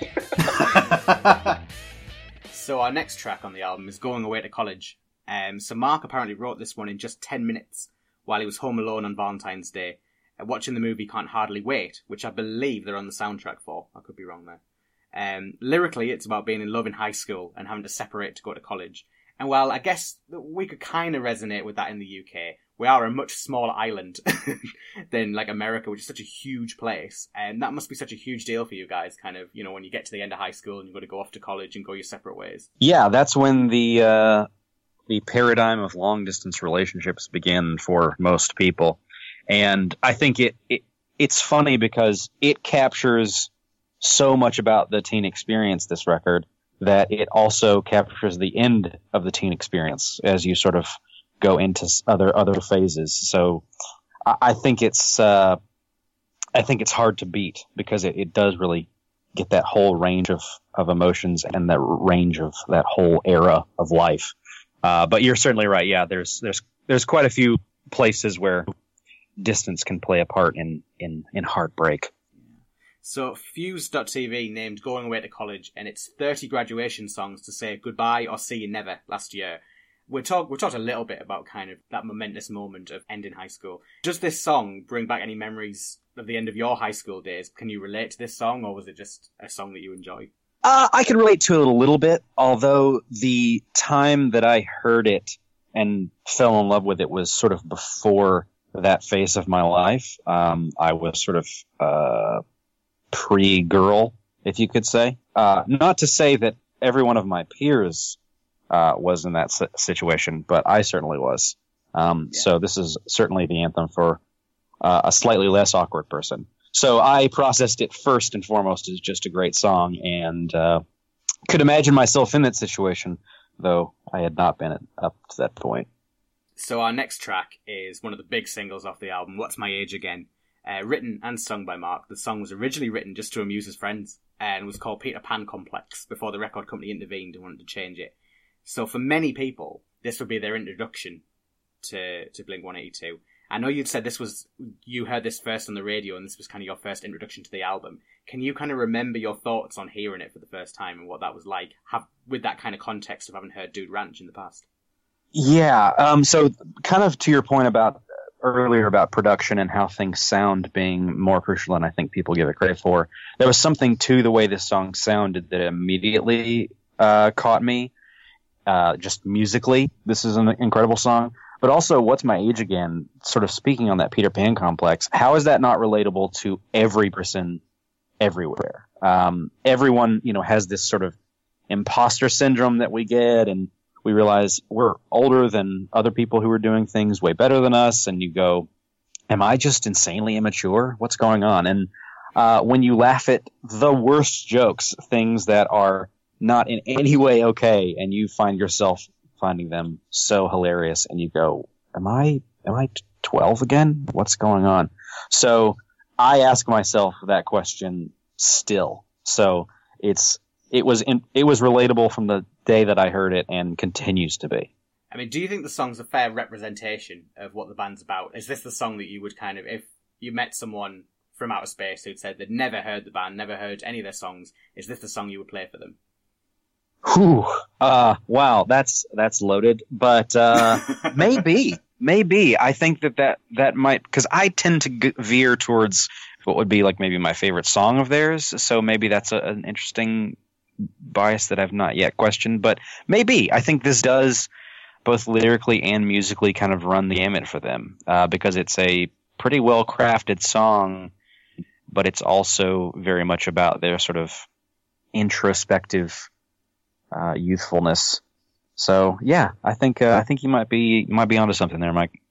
So our next track on the album is Going Away to College. So Mark apparently wrote this one in just 10 minutes while he was home alone on Valentine's Day, watching the movie Can't Hardly Wait, which I believe they're on the soundtrack for. I could be wrong there. Lyrically, it's about being in love in high school and having to separate to go to college. And while I guess we could kind of resonate with that in the UK, we are a much smaller island than like America, which is such a huge place. And that must be such a huge deal for you guys, kind of, when you get to the end of high school and you've got to go off to college and go your separate ways. Yeah, that's when the paradigm of long-distance relationships began for most people. And I think it's funny because it captures so much about the teen experience, this record, that it also captures the end of the teen experience as you sort of go into other phases. So I think it's hard to beat because it does really get that whole range of emotions and that range of that whole era of life. But you're certainly right. Yeah, there's quite a few places where distance can play a part in heartbreak. So Fuse.tv named Going Away to College and its 30 graduation songs to say goodbye or see you never last year. We talked a little bit about kind of that momentous moment of ending high school. Does this song bring back any memories of the end of your high school days? Can you relate to this song, or was it just a song that you enjoy? I can relate to it a little bit, although the time that I heard it and fell in love with it was sort of before that phase of my life. I was sort of pre-girl, if you could say. Not to say that every one of my peers was in that situation, but I certainly was. So this is certainly the anthem for a slightly less awkward person. So I processed it first and foremost as just a great song, and could imagine myself in that situation, though I had not been up to that point. So our next track is one of the big singles off the album, What's My Age Again? Written and sung by Mark. The song was originally written just to amuse his friends and was called Peter Pan Complex before the record company intervened and wanted to change it. So for many people, this would be their introduction to Blink-182. I know you'd said you heard this first on the radio and this was kind of your first introduction to the album. Can you kind of remember your thoughts on hearing it for the first time and what that was like with that kind of context of having heard Dude Ranch in the past? Yeah, so kind of to your point about earlier about production and how things sound being more crucial than I think people give it credit for, there was something to the way this song sounded that immediately caught me, just musically. This is an incredible song. But also, What's My Age Again, sort of speaking on that Peter Pan complex, how is that not relatable to every person everywhere? Everyone, has this sort of imposter syndrome that we get, and we realize we're older than other people who are doing things way better than us, and you go, am I just insanely immature? What's going on? And when you laugh at the worst jokes, things that are not in any way okay, and you find yourself finding them so hilarious, and you go, am I 12 again? What's going on? So I ask myself that question still. So it was relatable from the day that I heard it and continues to be. I mean, do you think the song's a fair representation of what the band's about? Is this the song that you would kind of, if you met someone from outer space who'd said they'd never heard the band, never heard any of their songs, is this the song you would play for them? Whew. Wow, that's loaded, but maybe. I think that might, because I tend to veer towards what would be like maybe my favorite song of theirs, so maybe that's an interesting bias that I've not yet questioned, but maybe. I think this does both lyrically and musically kind of run the gamut for them, because it's a pretty well crafted song, but it's also very much about their sort of introspective youthfulness. So yeah, I think you might be onto something there, Mike.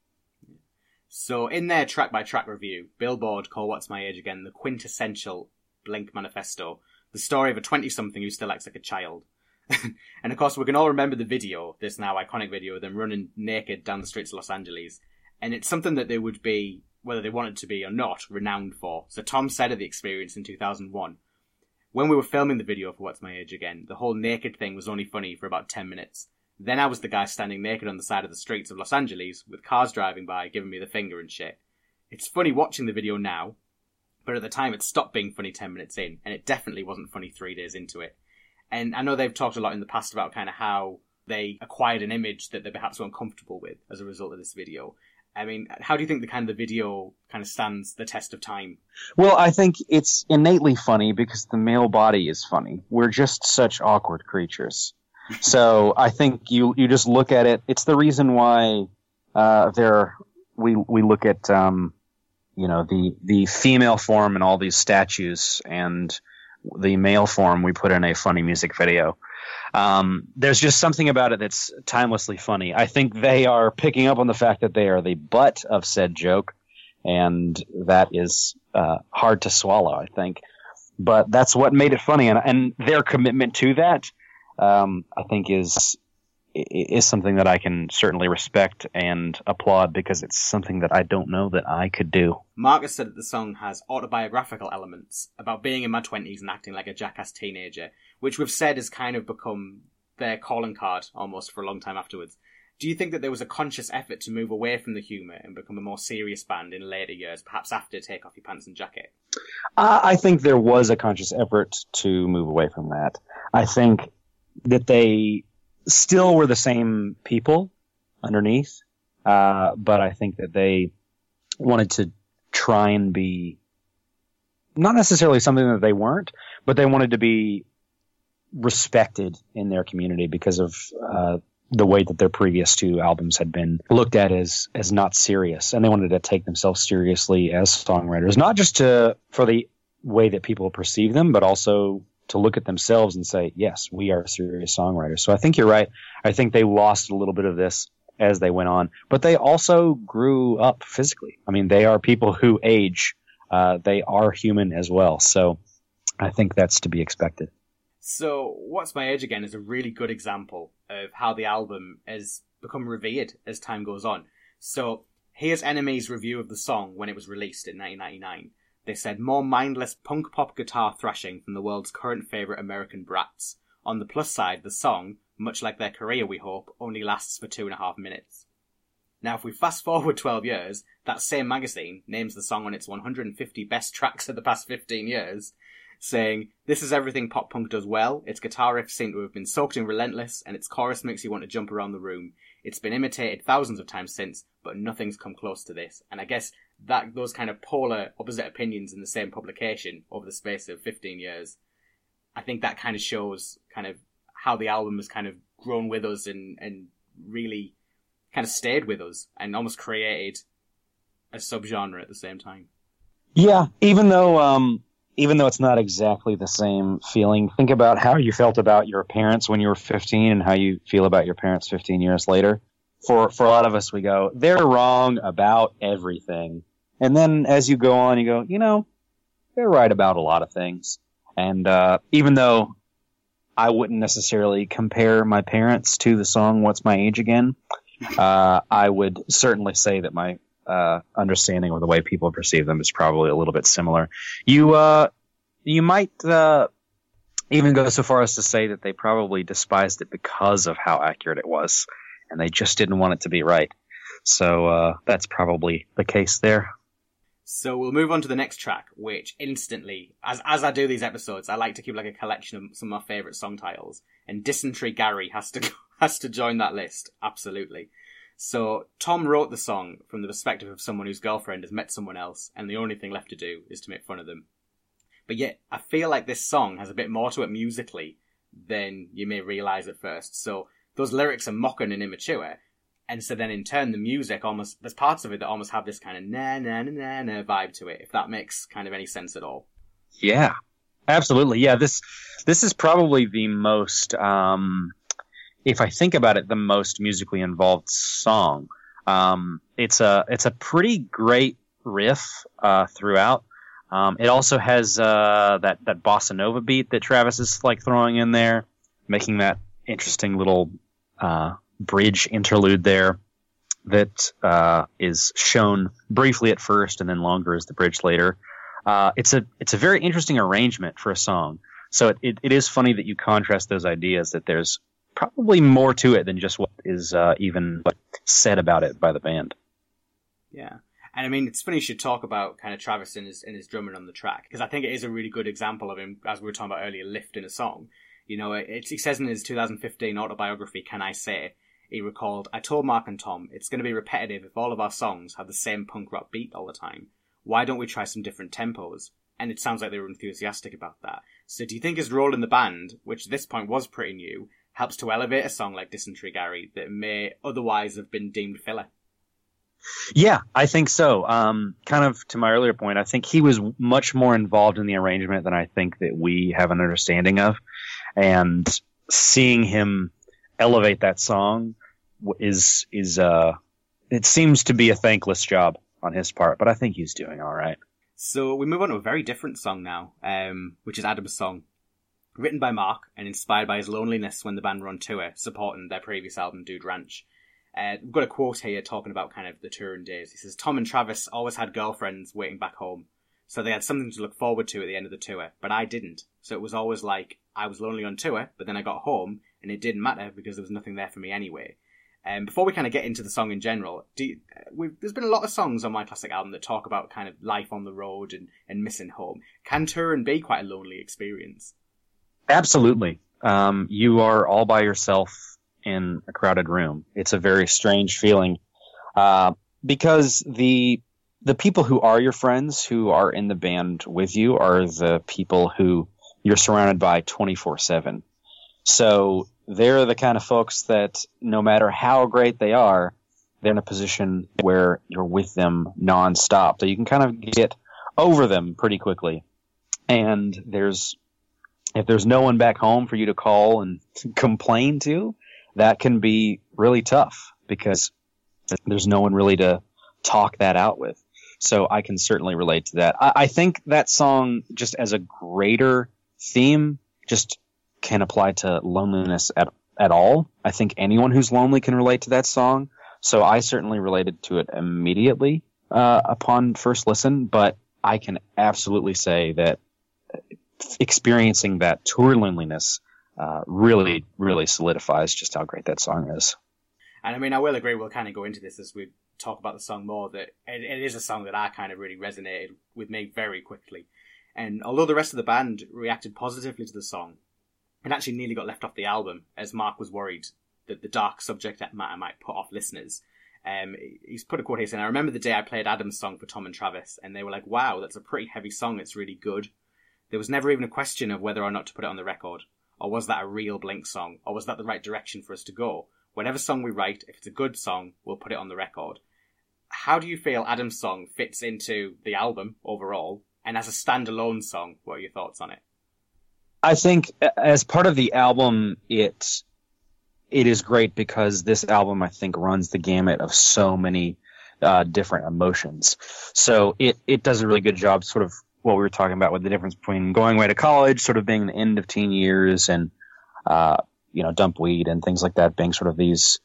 So in their track by track review, Billboard call What's My Age Again the quintessential Blink manifesto, the story of a 20-something who still acts like a child. And of course we can all remember the video, this now iconic video of them running naked down the streets of Los Angeles, and it's something that they would be, whether they wanted to be or not, renowned for. So Tom said of the experience in 2001, when we were filming the video for What's My Age Again, the whole naked thing was only funny for about 10 minutes. Then I was the guy standing naked on the side of the streets of Los Angeles, with cars driving by, giving me the finger and shit. It's funny watching the video now, but at the time it stopped being funny 10 minutes in, and it definitely wasn't funny 3 days into it. And I know they've talked a lot in the past about kind of how they acquired an image that they perhaps weren't comfortable with as a result of this video. I mean, how do you think the video kind of stands the test of time? Well, I think it's innately funny because the male body is funny. We're just such awkward creatures. So I think you just look at it. It's the reason why we look at the female form in all these statues and the male form we put in a funny music video. There's just something about it that's timelessly funny. I think they are picking up on the fact that they are the butt of said joke, and that is hard to swallow, I think. But that's what made it funny, and their commitment to that, I think, is something that I can certainly respect and applaud, because it's something that I don't know that I could do. Marcus said that the song has autobiographical elements about being in my 20s and acting like a jackass teenager, which we've said has kind of become their calling card almost for a long time afterwards. Do you think that there was a conscious effort to move away from the humour and become a more serious band in later years, perhaps after Take Off Your Pants and Jacket? I think there was a conscious effort to move away from that. I think that they still were the same people underneath, but I think that they wanted to try and be not necessarily something that they weren't, but they wanted to be respected in their community because of the way that their previous two albums had been looked at as not serious, and they wanted to take themselves seriously as songwriters, not just for the way that people perceive them, but also to look at themselves and say, yes, we are serious songwriters. So I think you're right. I think they lost a little bit of this as they went on, but they also grew up physically. I mean, they are people who age. They are human as well. So I think that's to be expected. So What's My Age Again is a really good example of how the album has become revered as time goes on. So here's NME's review of the song when it was released in 1999. They said, more mindless punk pop guitar thrashing from the world's current favourite American brats. On the plus side, the song, much like their career we hope, only lasts for 2.5 minutes. Now if we fast forward 12 years, that same magazine names the song on its 150 best tracks of the past 15 years, saying, this is everything pop punk does well, its guitar riffs seem to have been soaked in Relentless, and its chorus makes you want to jump around the room. It's been imitated thousands of times since, but nothing's come close to this. And I guess that those kind of polar opposite opinions in the same publication over the space of 15 years, I think that kind of shows kind of how the album has kind of grown with us and really kind of stayed with us and almost created a subgenre at the same time. Yeah, even though it's not exactly the same feeling, think about how you felt about your parents when you were 15 and how you feel about your parents 15 years later. For a lot of us, we go, they're wrong about everything. And then as you go on, you go, you know, they're right about a lot of things. And even though I wouldn't necessarily compare my parents to the song What's My Age Again, I would certainly say that my understanding of the way people perceive them is probably a little bit similar. You might even go so far as to say that they probably despised it because of how accurate it was, and they just didn't want it to be right. So that's probably the case there. So we'll move on to the next track, which instantly, as I do these episodes, I like to keep like a collection of some of my favourite song titles, and Dysentery Gary has to join that list, absolutely. So Tom wrote the song from the perspective of someone whose girlfriend has met someone else, and the only thing left to do is to make fun of them. But yet, I feel like this song has a bit more to it musically than you may realise at first. So those lyrics are mocking and immature, and so then in turn the music almost, there's parts of it that almost have this kind of na-na-na-na vibe to it, if that makes kind of any sense at all. Yeah, absolutely. Yeah, this is probably the most, if I think about it, the most musically involved song. It's a pretty great riff throughout. It also has that bossa nova beat that Travis is like throwing in there, making that interesting little bridge interlude there that is shown briefly at first and then longer as the bridge later. It's a very interesting arrangement for a song. So it is funny that you contrast those ideas, that there's probably more to it than just what is even said about it by the band. Yeah. And I mean, it's funny you should talk about kind of Travis and his drumming on the track, because I think it is a really good example of him, as we were talking about earlier, lifting a song. You know, he says in his 2015 autobiography, Can I Say, he recalled, I told Mark and Tom, it's going to be repetitive if all of our songs have the same punk rock beat all the time. Why don't we try some different tempos? And it sounds like they were enthusiastic about that. So do you think his role in the band, which at this point was pretty new, helps to elevate a song like Dysentery Gary that may otherwise have been deemed filler? Yeah, I think so. Kind of to my earlier point, I think he was much more involved in the arrangement than I think that we have an understanding of. And seeing him elevate that song is it seems to be a thankless job on his part, but I think he's doing all right. So we move on to a very different song now, which is Adam's Song. Written by Mark and inspired by his loneliness when the band were on tour, supporting their previous album, Dude Ranch. We've got a quote here talking about kind of the touring days. He says, Tom and Travis always had girlfriends waiting back home, so they had something to look forward to at the end of the tour, but I didn't. So it was always like, I was lonely on tour, but then I got home, and it didn't matter because there was nothing there for me anyway. Before we kind of get into the song in general, there's been a lot of songs on My Classic Album that talk about kind of life on the road and missing home. Can touring be quite a lonely experience? Absolutely. You are all by yourself in a crowded room. It's a very strange feeling because the people who are your friends, who are in the band with you, are the people who you're surrounded by 24/7. So they're the kind of folks that no matter how great they are, they're in a position where you're with them nonstop. So you can kind of get over them pretty quickly. and if there's no one back home for you to call and complain to, that can be really tough because there's no one really to talk that out with. So I can certainly relate to that. I think that song, just as a greater theme, just can apply to loneliness at all. I think anyone who's lonely can relate to that song. So I certainly related to it immediately upon first listen, but I can absolutely say that experiencing that tour loneliness really, really solidifies just how great that song is. And I mean, I will agree, we'll kind of go into this as we talk about the song more, that it is a song that I kind of really resonated with me very quickly. And although the rest of the band reacted positively to the song, it actually nearly got left off the album, as Mark was worried that the dark subject matter might put off listeners. He's put a quote here saying, "I remember the day I played Adam's song for Tom and Travis, and they were like, wow, that's a pretty heavy song, it's really good. There was never even a question of whether or not to put it on the record. Or was that a real Blink song? Or was that the right direction for us to go? Whatever song we write, if it's a good song, we'll put it on the record." How do you feel Adam's song fits into the album overall? And as a standalone song, what are your thoughts on it? I think as part of the album, it is great because this album, I think, runs the gamut of so many different emotions. So it does a really good job, sort of what we were talking about with the difference between going away to college, sort of being the end of teen years, and dump weed and things like that being sort of these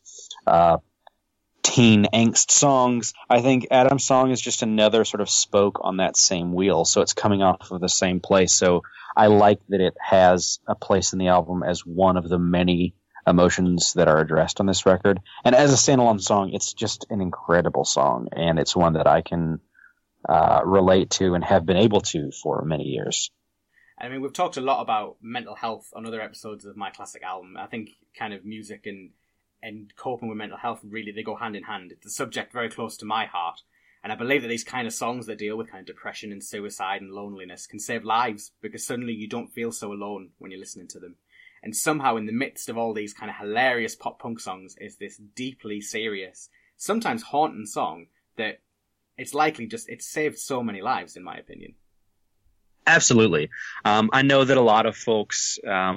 teen angst songs. I think Adam's song is just another sort of spoke on that same wheel, so it's coming off of the same place. So I like that it has a place in the album as one of the many emotions that are addressed on this record. And as a standalone song, it's just an incredible song, and it's one that I can relate to and have been able to for many years. I mean, we've talked a lot about mental health on other episodes of My Classic Album. I think kind of music and coping with mental health, really, they go hand in hand. It's a subject very close to my heart. And I believe that these kind of songs that deal with kind of depression and suicide and loneliness can save lives, because suddenly you don't feel so alone when you're listening to them. And somehow in the midst of all these kind of hilarious pop punk songs is this deeply serious, sometimes haunting song that it's likely it's saved so many lives, in my opinion. Absolutely. I know that a lot of folks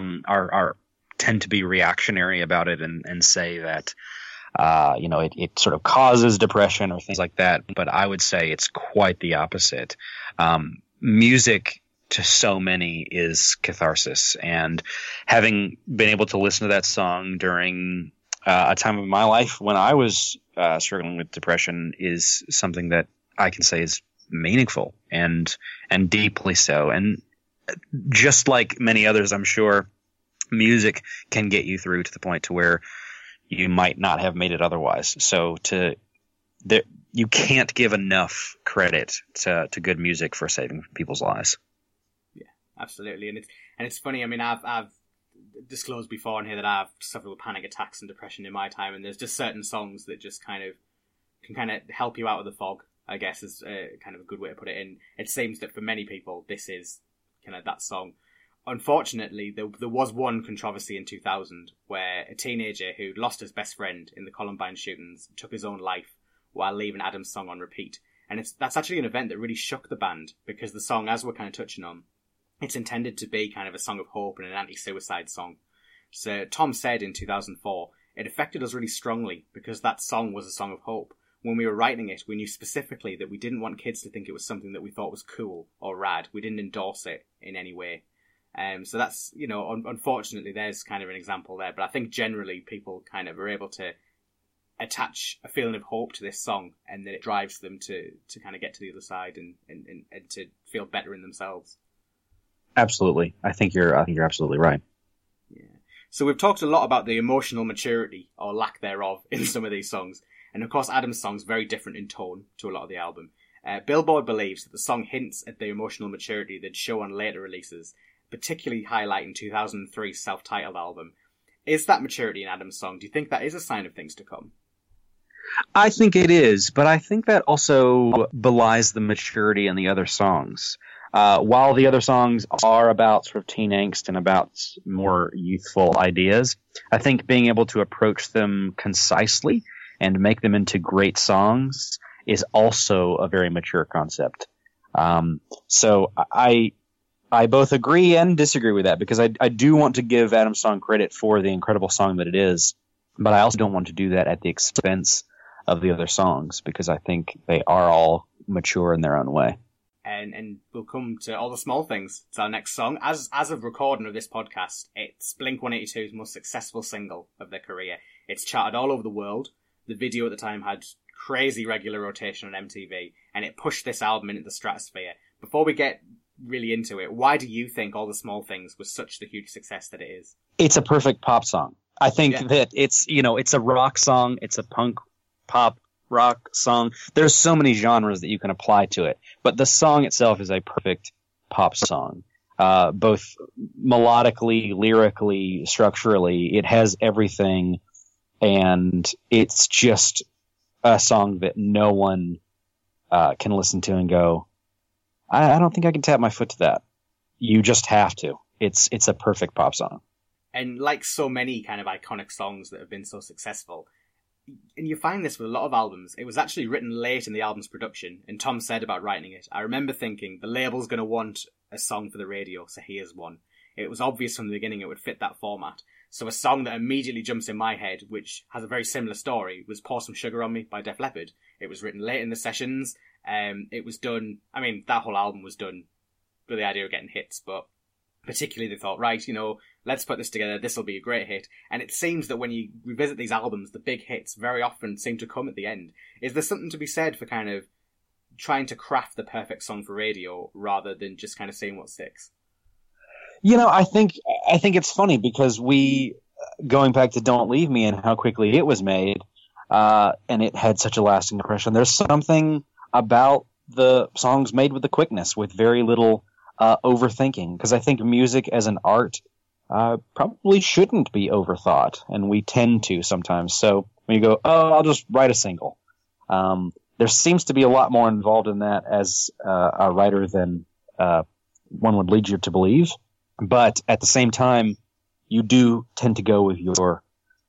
tend to be reactionary about it and say that it sort of causes depression or things like that. But I would say it's quite the opposite. Music to so many is catharsis, and having been able to listen to that song during a time of my life when I was struggling with depression is something that I can say is meaningful and deeply so. And just like many others, I'm sure, music can get you through to the point to where you might not have made it otherwise. So you can't give enough credit to good music for saving people's lives. Yeah, absolutely. And it's funny. I mean, I've disclosed before in here that I've suffered with panic attacks and depression in my time, and there's just certain songs that just can help you out of the fog, I guess, is kind of a good way to put it. And it seems that for many people, this is kind of that song. Unfortunately, there was one controversy in 2000 where a teenager who lost his best friend in the Columbine shootings took his own life while leaving Adam's song on repeat. And that's actually an event that really shook the band, because the song, as we're kind of touching on, it's intended to be kind of a song of hope and an anti-suicide song. So Tom said in 2004, "It affected us really strongly because that song was a song of hope. When we were writing it, we knew specifically that we didn't want kids to think it was something that we thought was cool or rad. We didn't endorse it in any way." So that's, unfortunately, there's kind of an example there. But I think generally people kind of are able to attach a feeling of hope to this song, and that it drives them to kind of get to the other side and to feel better in themselves. Absolutely. I think you're absolutely right. Yeah. So we've talked a lot about the emotional maturity or lack thereof in some of these songs. And of course, Adam's song's very different in tone to a lot of the album. Billboard believes that the song hints at the emotional maturity they'd show on later releases, particularly highlighting 2003's self-titled album. Is that maturity in Adam's song? Do you think that is a sign of things to come? I think it is, but I think that also belies the maturity in the other songs. While the other songs are about sort of teen angst and about more youthful ideas, I think being able to approach them concisely and make them into great songs is also a very mature concept. So I I both agree and disagree with that, because I do want to give Adam's song credit for the incredible song that it is, but I also don't want to do that at the expense of the other songs, because I think they are all mature in their own way. And we'll come to All the Small Things. It's our next song. As of recording of this podcast, it's Blink-182's most successful single of their career. It's charted all over the world. The video at the time had crazy regular rotation on MTV, and it pushed this album into the stratosphere. Before we get really into it, why do you think All the Small Things was such the huge success that it is? It's a perfect pop song. I think that it's a rock song. It's a punk, pop, rock song. There's so many genres that you can apply to it, but the song itself is a perfect pop song. Both melodically, lyrically, structurally, it has everything, and it's just a song that no one can listen to and go, I don't think I can tap my foot to that. You just have to. It's a perfect pop song. And like so many kind of iconic songs that have been so successful, and you find this with a lot of albums, it was actually written late in the album's production, and Tom said about writing it, I remember thinking, the label's going to want a song for the radio, so here's one. It was obvious from the beginning it would fit that format. So a song that immediately jumps in my head, which has a very similar story, was Pour Some Sugar on Me by Def Leppard. It was written late in the sessions. It was done, I mean, that whole album was done with the idea of getting hits, but particularly they thought, right, let's put this together, this will be a great hit. And it seems that when you revisit these albums, the big hits very often seem to come at the end. Is there something to be said for kind of trying to craft the perfect song for radio rather than just kind of seeing what sticks? I think it's funny because going back to Don't Leave Me and how quickly it was made, and it had such a lasting impression, there's something about the songs made with the quickness, with very little overthinking, because I think music as an art probably shouldn't be overthought, and we tend to sometimes. So when you go, I'll just write a single, there seems to be a lot more involved in that as a writer than one would lead you to believe. But at the same time, you do tend to go with your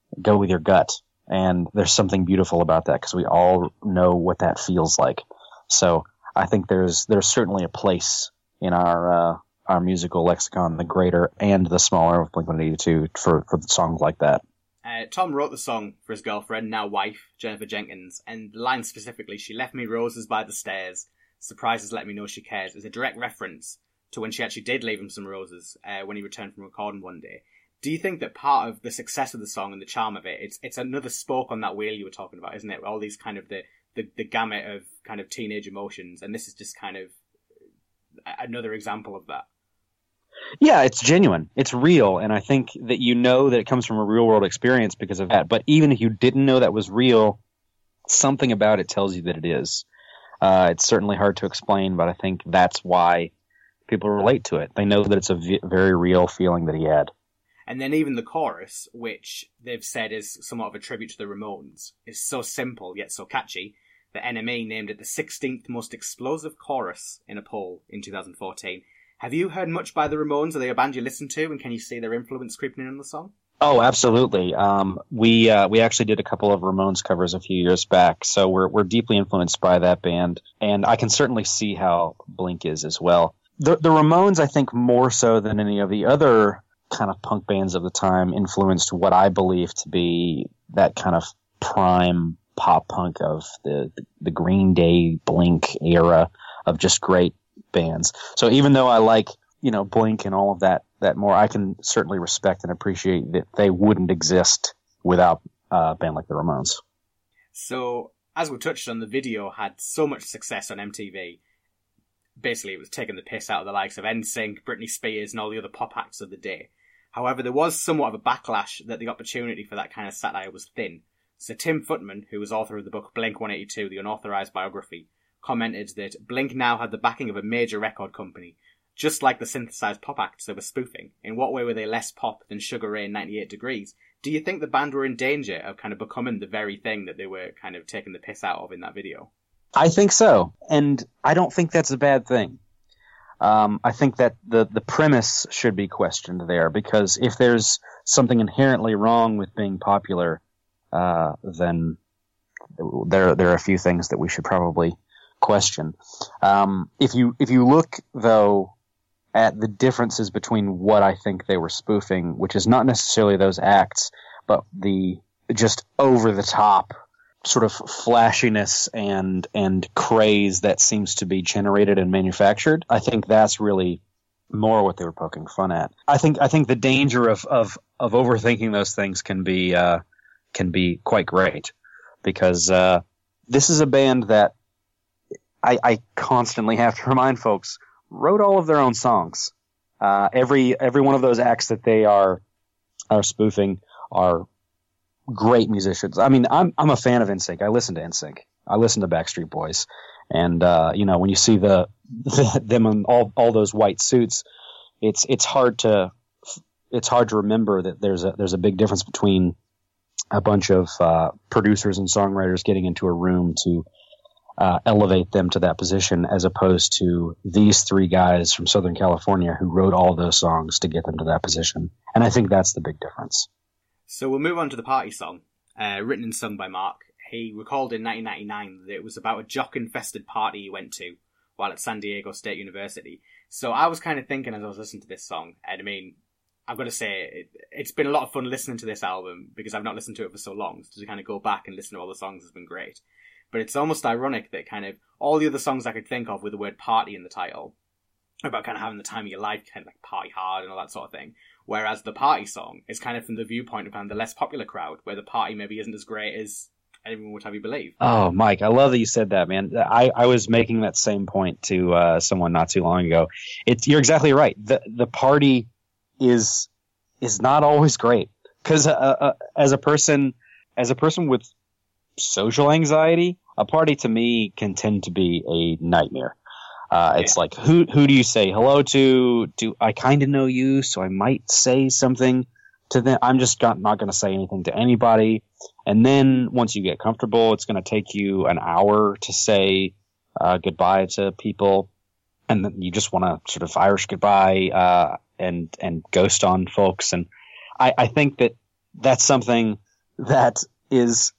gut, and there's something beautiful about that, because we all know what that feels like. So I think there's certainly a place in our musical lexicon, the greater and the smaller of Blink-182, for songs like that. Tom wrote the song for his girlfriend, now wife, Jennifer Jenkins, and the line specifically, "She left me roses by the stairs, surprises let me know she cares," is a direct reference to when she actually did leave him some roses when he returned from recording one day. Do you think that part of the success of the song and the charm of it, it's another spoke on that wheel you were talking about, isn't it? All these kind of the gamut of kind of teenage emotions, and this is just kind of another example of that. Yeah, it's genuine. It's real, and I think that that it comes from a real-world experience because of that. But even if you didn't know that was real, something about it tells you that it is. It's certainly hard to explain, but I think that's why people relate to it. They know that it's a very real feeling that he had. And then even the chorus, which they've said is somewhat of a tribute to the Ramones, is so simple yet so catchy that NME named it the 16th most explosive chorus in a poll in 2014. Have you heard much by the Ramones? Are they a band you listen to, and can you see their influence creeping in on the song? Oh, absolutely. We actually did a couple of Ramones covers a few years back, so we're deeply influenced by that band, and I can certainly see how Blink is as well. The Ramones, I think, more so than any of the other kind of punk bands of the time, influenced what I believe to be that kind of prime pop punk of the Green Day, Blink era of just great bands. So even though I like, Blink and all of that more, I can certainly respect and appreciate that they wouldn't exist without a band like the Ramones. So, as we touched on, the video had so much success on MTV. Basically, it was taking the piss out of the likes of NSYNC, Britney Spears, and all the other pop acts of the day. However, there was somewhat of a backlash that the opportunity for that kind of satire was thin. So Tim Futman, who was author of the book Blink-182, The Unauthorized Biography, commented that Blink now had the backing of a major record company. Just like the synthesized pop acts they were spoofing, in what way were they less pop than Sugar Ray and 98 Degrees? Do you think the band were in danger of kind of becoming the very thing that they were kind of taking the piss out of in that video? I think so, and I don't think that's a bad thing. I think that the premise should be questioned there, because if there's something inherently wrong with being popular, then there are a few things that we should probably question. If you look though at the differences between what I think they were spoofing, which is not necessarily those acts, but the just over the top sort of flashiness and craze that seems to be generated and manufactured. I think that's really more what they were poking fun at. I think the danger of overthinking those things can be quite great, because this is a band that I constantly have to remind folks wrote all of their own songs. Every one of those acts that they are spoofing are great musicians. I mean, I'm a fan of NSYNC. I listen to NSYNC. I listen to Backstreet Boys, and when you see them in all those white suits, it's hard to remember that there's a big difference between a bunch of producers and songwriters getting into a room to elevate them to that position, as opposed to these three guys from Southern California who wrote all those songs to get them to that position. And I think that's the big difference. So we'll move on to the party song, written and sung by Mark. He recalled in 1999 that it was about a jock-infested party he went to while at San Diego State University. So I was kind of thinking as I was listening to this song, and I mean, I've got to say, it's been a lot of fun listening to this album, because I've not listened to it for so long, so to kind of go back and listen to all the songs has been great. But it's almost ironic that kind of all the other songs I could think of with the word party in the title, about kind of having the time of your life, kind of like party hard and all that sort of thing. Whereas the party song is kind of from the viewpoint of kind of the less popular crowd, where the party maybe isn't as great as anyone would have you believe. Oh, Mike, I love that you said that, man. I was making that same point to someone not too long ago. You're exactly right. The party is not always great, because as a person with social anxiety, a party to me can tend to be a nightmare. It's like, who do you say hello to? Do I kind of know you, so I might say something to them? I'm just not going to say anything to anybody. And then once you get comfortable, it's going to take you an hour to say goodbye to people, and then you just want to sort of Irish goodbye and ghost on folks. And I think that's something that is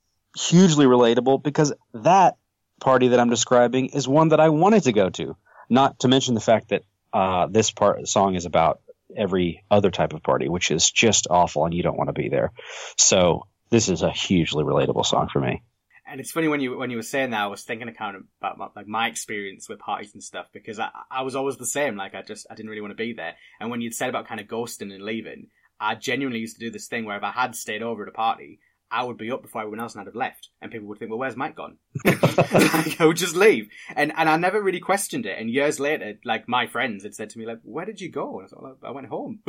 hugely relatable, because that party that I'm describing is one that I wanted to go to, not to mention the fact that this song is about every other type of party, which is just awful and you don't want to be there. So this is a hugely relatable song for me. And it's funny when you were saying that, I was thinking about my experience with parties and stuff, because I was always the same. Like I didn't really want to be there. And when you'd said about kind of ghosting and leaving, I genuinely used to do this thing where if I had stayed over at a party, I would be up before everyone else and I'd have left. And people would think, well, where's Mike gone? Like, I would just leave. And I never really questioned it. And years later, like, my friends had said to me, like, where did you go? And I thought, well, I went home.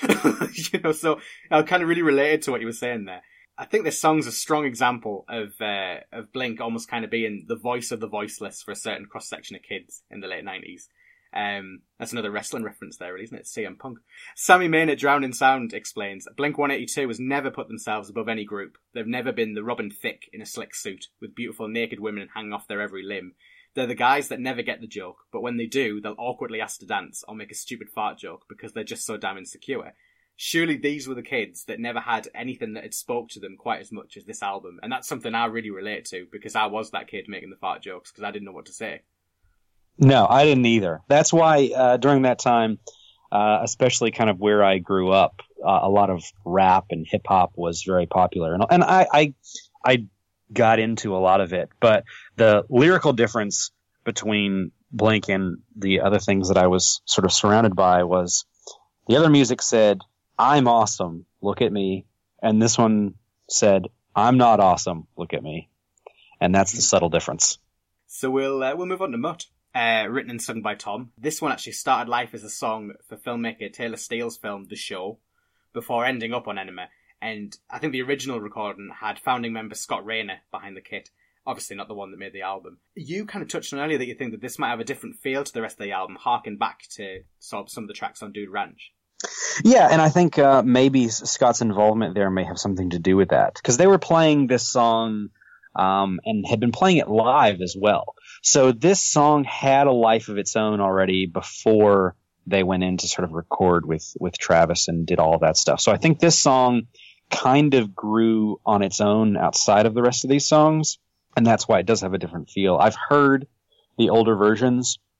So I kind of really related to what you were saying there. I think this song's a strong example of Blink almost kind of being the voice of the voiceless for a certain cross-section of kids in the late 90s. That's another wrestling reference there, really, isn't it? CM Punk. Sammy Main at Drowning Sound explains, Blink-182 has never put themselves above any group. They've never been the Robin Thicke in a slick suit, with beautiful naked women hanging off their every limb. They're the guys that never get the joke, but when they do, they'll awkwardly ask to dance or make a stupid fart joke because they're just so damn insecure. Surely these were the kids that never had anything that had spoke to them quite as much as this album, and that's something I really relate to, because I was that kid making the fart jokes because I didn't know what to say. No, I didn't either. That's why during that time, especially kind of where I grew up, a lot of rap and hip hop was very popular, and I got into a lot of it. But the lyrical difference between Blink and the other things that I was sort of surrounded by was the other music said, "I'm awesome, look at me," and this one said, "I'm not awesome, look at me," and that's the subtle difference. So we'll move on to Mutt. Written and sung by Tom. This one actually started life as a song for filmmaker Taylor Steele's film The Show, before ending up on Enema, and I think the original recording had founding member Scott Rayner behind the kit, obviously not the one that made the album. You kind of touched on earlier that you think that this might have a different feel to the rest of the album, harking back to sort of some of the tracks on Dude Ranch. Yeah, and I think maybe Scott's involvement there may have something to do with that, because they were playing this song and had been playing it live as well. So this song had a life of its own already before they went in to sort of record with Travis and did all of that stuff. So I think this song kind of grew on its own outside of the rest of these songs, and that's why it does have a different feel. I've heard the older versions,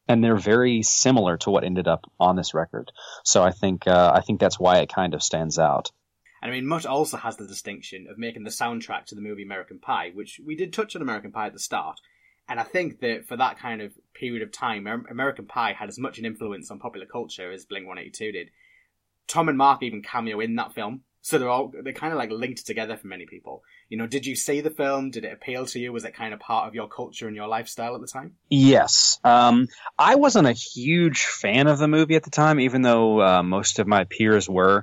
and they're very similar to what ended up on this record. So I think that's why it kind of stands out. And I mean, Mutt also has the distinction of making the soundtrack to the movie American Pie, which we did touch on American Pie at the start. And I think that for that kind of period of time, American Pie had as much an influence on popular culture as Blink-182 did. Tom and Mark even cameo in that film, so they're kind of like linked together for many people. You know, did you see the film? Did it appeal to you? Was it kind of part of your culture and your lifestyle at the time? Yes. I wasn't a huge fan of the movie at the time, even though most of my peers were.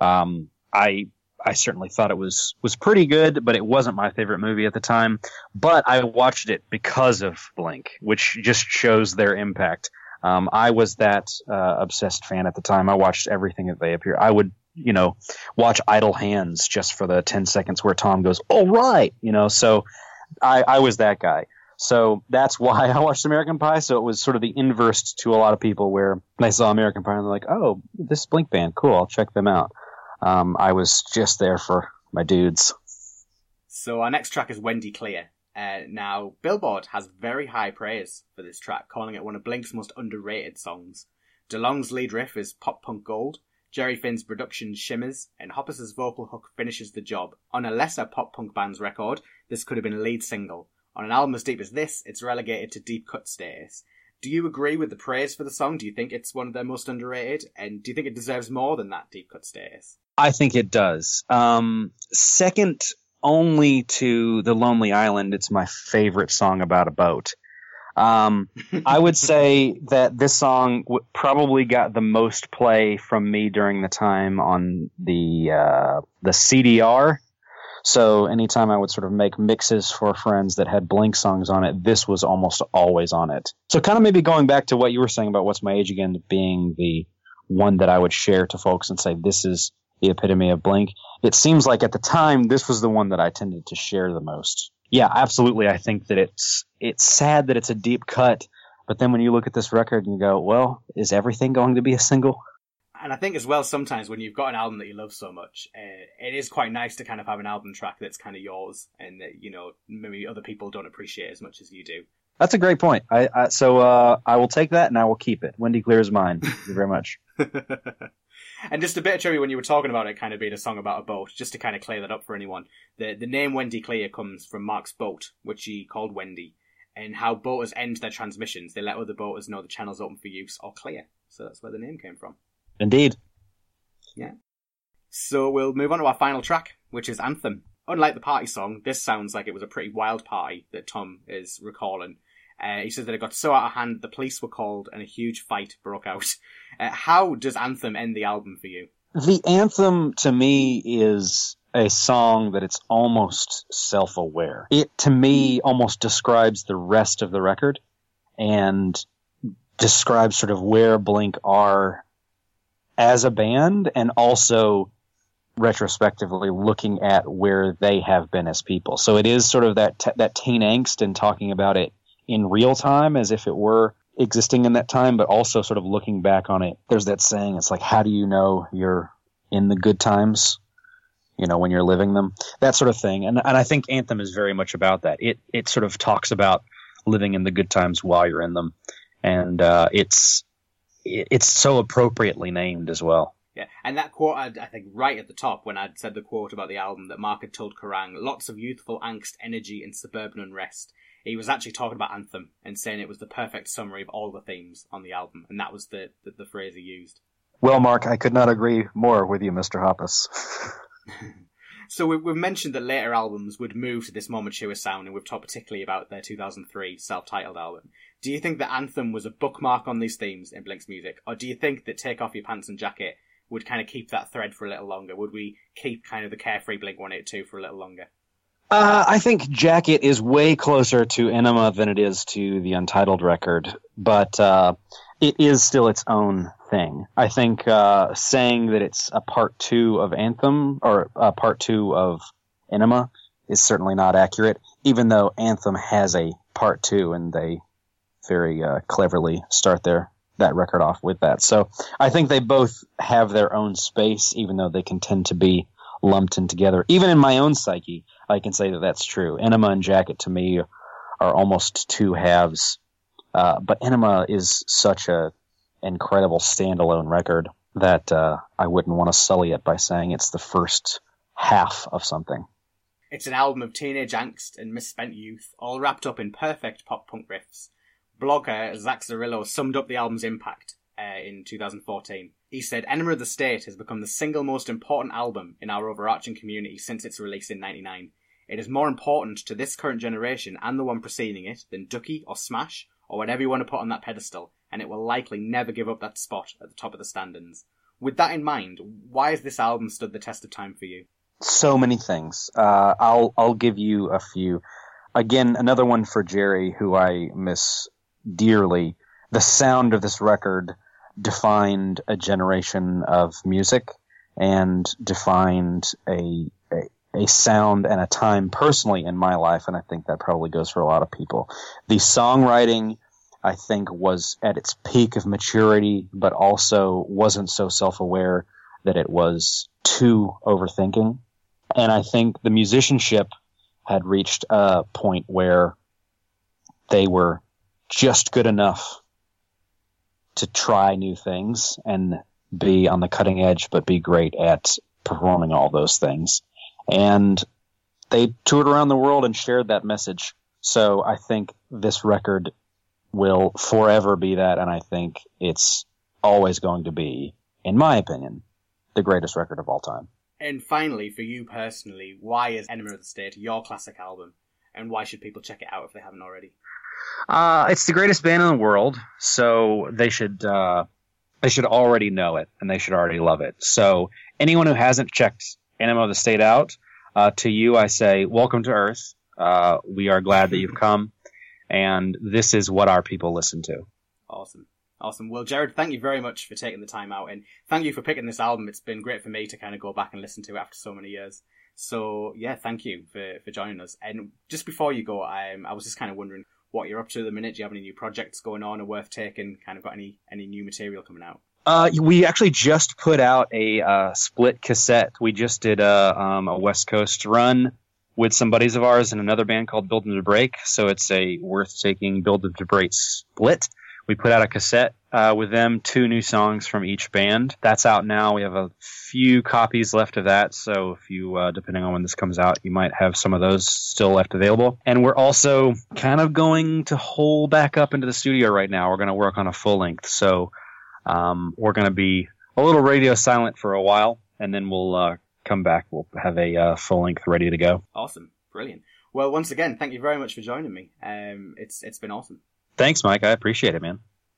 I certainly thought it was pretty good, but it wasn't my favorite movie at the time. But I watched it because of Blink, which just shows their impact. I was that obsessed fan at the time. I watched everything that they appeared. I would, watch Idle Hands just for the 10 seconds where Tom goes, "All right," so I was that guy. So that's why I watched American Pie. So it was sort of the inverse to a lot of people where they saw American Pie and they're like, "Oh, this Blink band, cool, I'll check them out." I was just there for my dudes. So our next track is Wendy Clear. Now, Billboard has very high praise for this track, calling it one of Blink's most underrated songs. DeLonge's lead riff is pop-punk gold, Jerry Finn's production shimmers, and Hoppus's vocal hook finishes the job. On a lesser pop-punk band's record, this could have been a lead single. On an album as deep as this, it's relegated to deep cut status. Do you agree with the praise for the song? Do you think it's one of their most underrated? And do you think it deserves more than that deep cut status? I think it does. Second only to The Lonely Island, it's my favorite song about a boat. I would say that this song probably got the most play from me during the time on the CDR. So anytime I would sort of make mixes for friends that had Blink songs on it, this was almost always on it. So kind of maybe going back to what you were saying about What's My Age Again being the one that I would share to folks and say, this is the epitome of Blink. It seems like at the time, this was the one that I tended to share the most. Yeah, absolutely. I think that it's sad that it's a deep cut, but then when you look at this record and you go, well, is everything going to be a single? And I think as well, sometimes when you've got an album that you love so much, it is quite nice to kind of have an album track that's kind of yours and that, maybe other people don't appreciate as much as you do. That's a great point. So I will take that and I will keep it. Wendy Clear is mine. Thank you very much. And just a bit of trivia when you were talking about it kind of being a song about a boat, just to kind of clear that up for anyone. The name Wendy Clear comes from Mark's boat, which he called Wendy, and how boaters end their transmissions. They let other boaters know the channel's open for use or clear. So that's where the name came from. Indeed. Yeah. So we'll move on to our final track, which is Anthem. Unlike the party song, this sounds like it was a pretty wild party that Tom is recalling. He says that it got so out of hand, the police were called and a huge fight broke out. How does Anthem end the album for you? The anthem, to me, is a song that it's almost self-aware. It, to me, almost describes the rest of the record and describes sort of where Blink are as a band and also retrospectively looking at where they have been as people. So it is sort of that teen angst and talking about it in real time as if it were existing in that time, but also sort of looking back on it. There's that saying, it's like, how do you know you're in the good times, when you're living them? That sort of thing. And I think Anthem is very much about that. It sort of talks about living in the good times while you're in them. And it's so appropriately named as well. Yeah, and that quote, I think right at the top, when I'd said the quote about the album that Mark had told Kerrang, lots of youthful angst, energy, and suburban unrest. He was actually talking about Anthem and saying it was the perfect summary of all the themes on the album, and that was the phrase he used. Well, Mark, I could not agree more with you, Mr. Hoppus. So we've mentioned that later albums would move to this more mature sound, and we've talked particularly about their 2003 self-titled album. Do you think that Anthem was a bookmark on these themes in Blink's music, or do you think that Take Off Your Pants and Jacket would kind of keep that thread for a little longer? Would we keep kind of the carefree Blink-182 for a little longer? I think Jacket is way closer to Enema than it is to the Untitled record, but it is still its own thing. I think saying that it's a part 2 of Anthem or a part 2 of Enema is certainly not accurate, even though Anthem has a part 2 and they very cleverly start that record off with that. So I think they both have their own space, even though they can tend to be lumped in together. Even in my own psyche, I can say that that's true. Enema and Jacket, to me, are almost two halves But Enema is such a incredible standalone record that I wouldn't want to sully it by saying it's the first half of something. It's an album of teenage angst and misspent youth, all wrapped up in perfect pop-punk riffs. Blogger Zach Zarillo summed up the album's impact in 2014. He said, Enema of the State has become the single most important album in our overarching community since its release in '99. It is more important to this current generation and the one preceding it than Ducky or Smash or whatever you want to put on that pedestal, and it will likely never give up that spot at the top of the standings. With that in mind, why has this album stood the test of time for you? So many things. I'll give you a few. Again, another one for Jerry, who I miss dearly. The sound of this record defined a generation of music and defined a sound and a time personally in my life, and I think that probably goes for a lot of people. The songwriting, I think, was at its peak of maturity, but also wasn't so self-aware that it was too overthinking. And I think the musicianship had reached a point where they were just good enough to try new things and be on the cutting edge, but be great at performing all those things. And they toured around the world and shared that message. So I think this record will forever be that, and I think it's always going to be, in my opinion, the greatest record of all time. And finally, for you personally, why is Enema of the State your classic album? And why should people check it out if they haven't already? It's the greatest band in the world, so they should already know it, and they should already love it. So anyone who hasn't checked Enema of the State out, to you I say, welcome to Earth. We are glad that you've come, and this is what our people listen to. Awesome. Well, Jared, thank you very much for taking the time out, and thank you for picking this album. It's been great for me to kind of go back and listen to it after so many years. So, yeah, thank you for joining us. And just before you go, I was just kind of wondering what you're up to at the minute. Do you have any new projects going on or worth taking? Kind of got any new material coming out? We actually just put out a split cassette. We just did a West Coast run with some buddies of ours and another band called Build Them to Break. So it's a worth taking Build Them to Break split. We put out a cassette with them, 2 new songs from each band. That's out now. We have a few copies left of that, so if you, depending on when this comes out, you might have some of those still left available. And we're also kind of going to hole back up into the studio right now. We're going to work on a full length, so we're going to be a little radio silent for a while, and then we'll come back. We'll have a full length ready to go. Awesome. Brilliant. Well, once again, thank you very much for joining me. It's been awesome. Thanks, Mike. I appreciate it, man.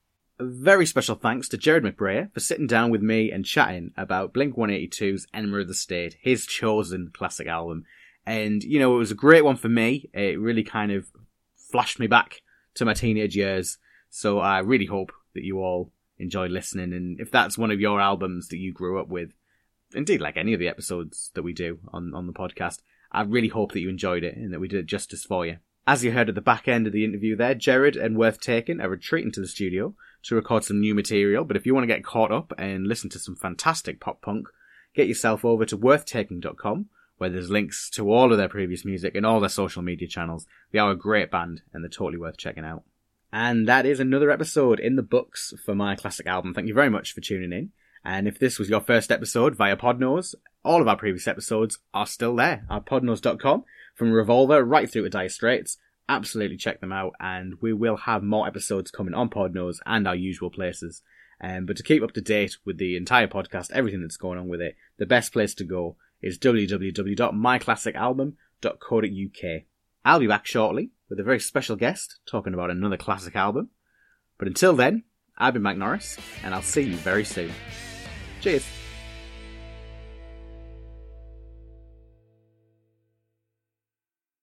A very special thanks to Jared McBrayer for sitting down with me and chatting about Blink-182's Enema of the State, his chosen classic album. And, you know, it was a great one for me. It really kind of flashed me back to my teenage years. So I really hope that you all enjoyed listening. And if that's one of your albums that you grew up with, indeed, like any of the episodes that we do on the podcast, I really hope that you enjoyed it and that we did justice for you. As you heard at the back end of the interview there, Jared and Worth Taken are retreating to the studio to record some new material, but if you want to get caught up and listen to some fantastic pop punk, get yourself over to worthtaking.com, where there's links to all of their previous music and all their social media channels. They are a great band, and they're totally worth checking out. And that is another episode in the books for My Classic Album. Thank you very much for tuning in. And if this was your first episode via Podnose, all of our previous episodes are still there at podnose.com. From Revolver right through to Dire Straits. Absolutely check them out, and we will have more episodes coming on Podnose and our usual places. But to keep up to date with the entire podcast, everything that's going on with it, the best place to go is www.myclassicalbum.co.uk. I'll be back shortly with a very special guest talking about another classic album. But until then, I've been Mike Norris, and I'll see you very soon. Cheers.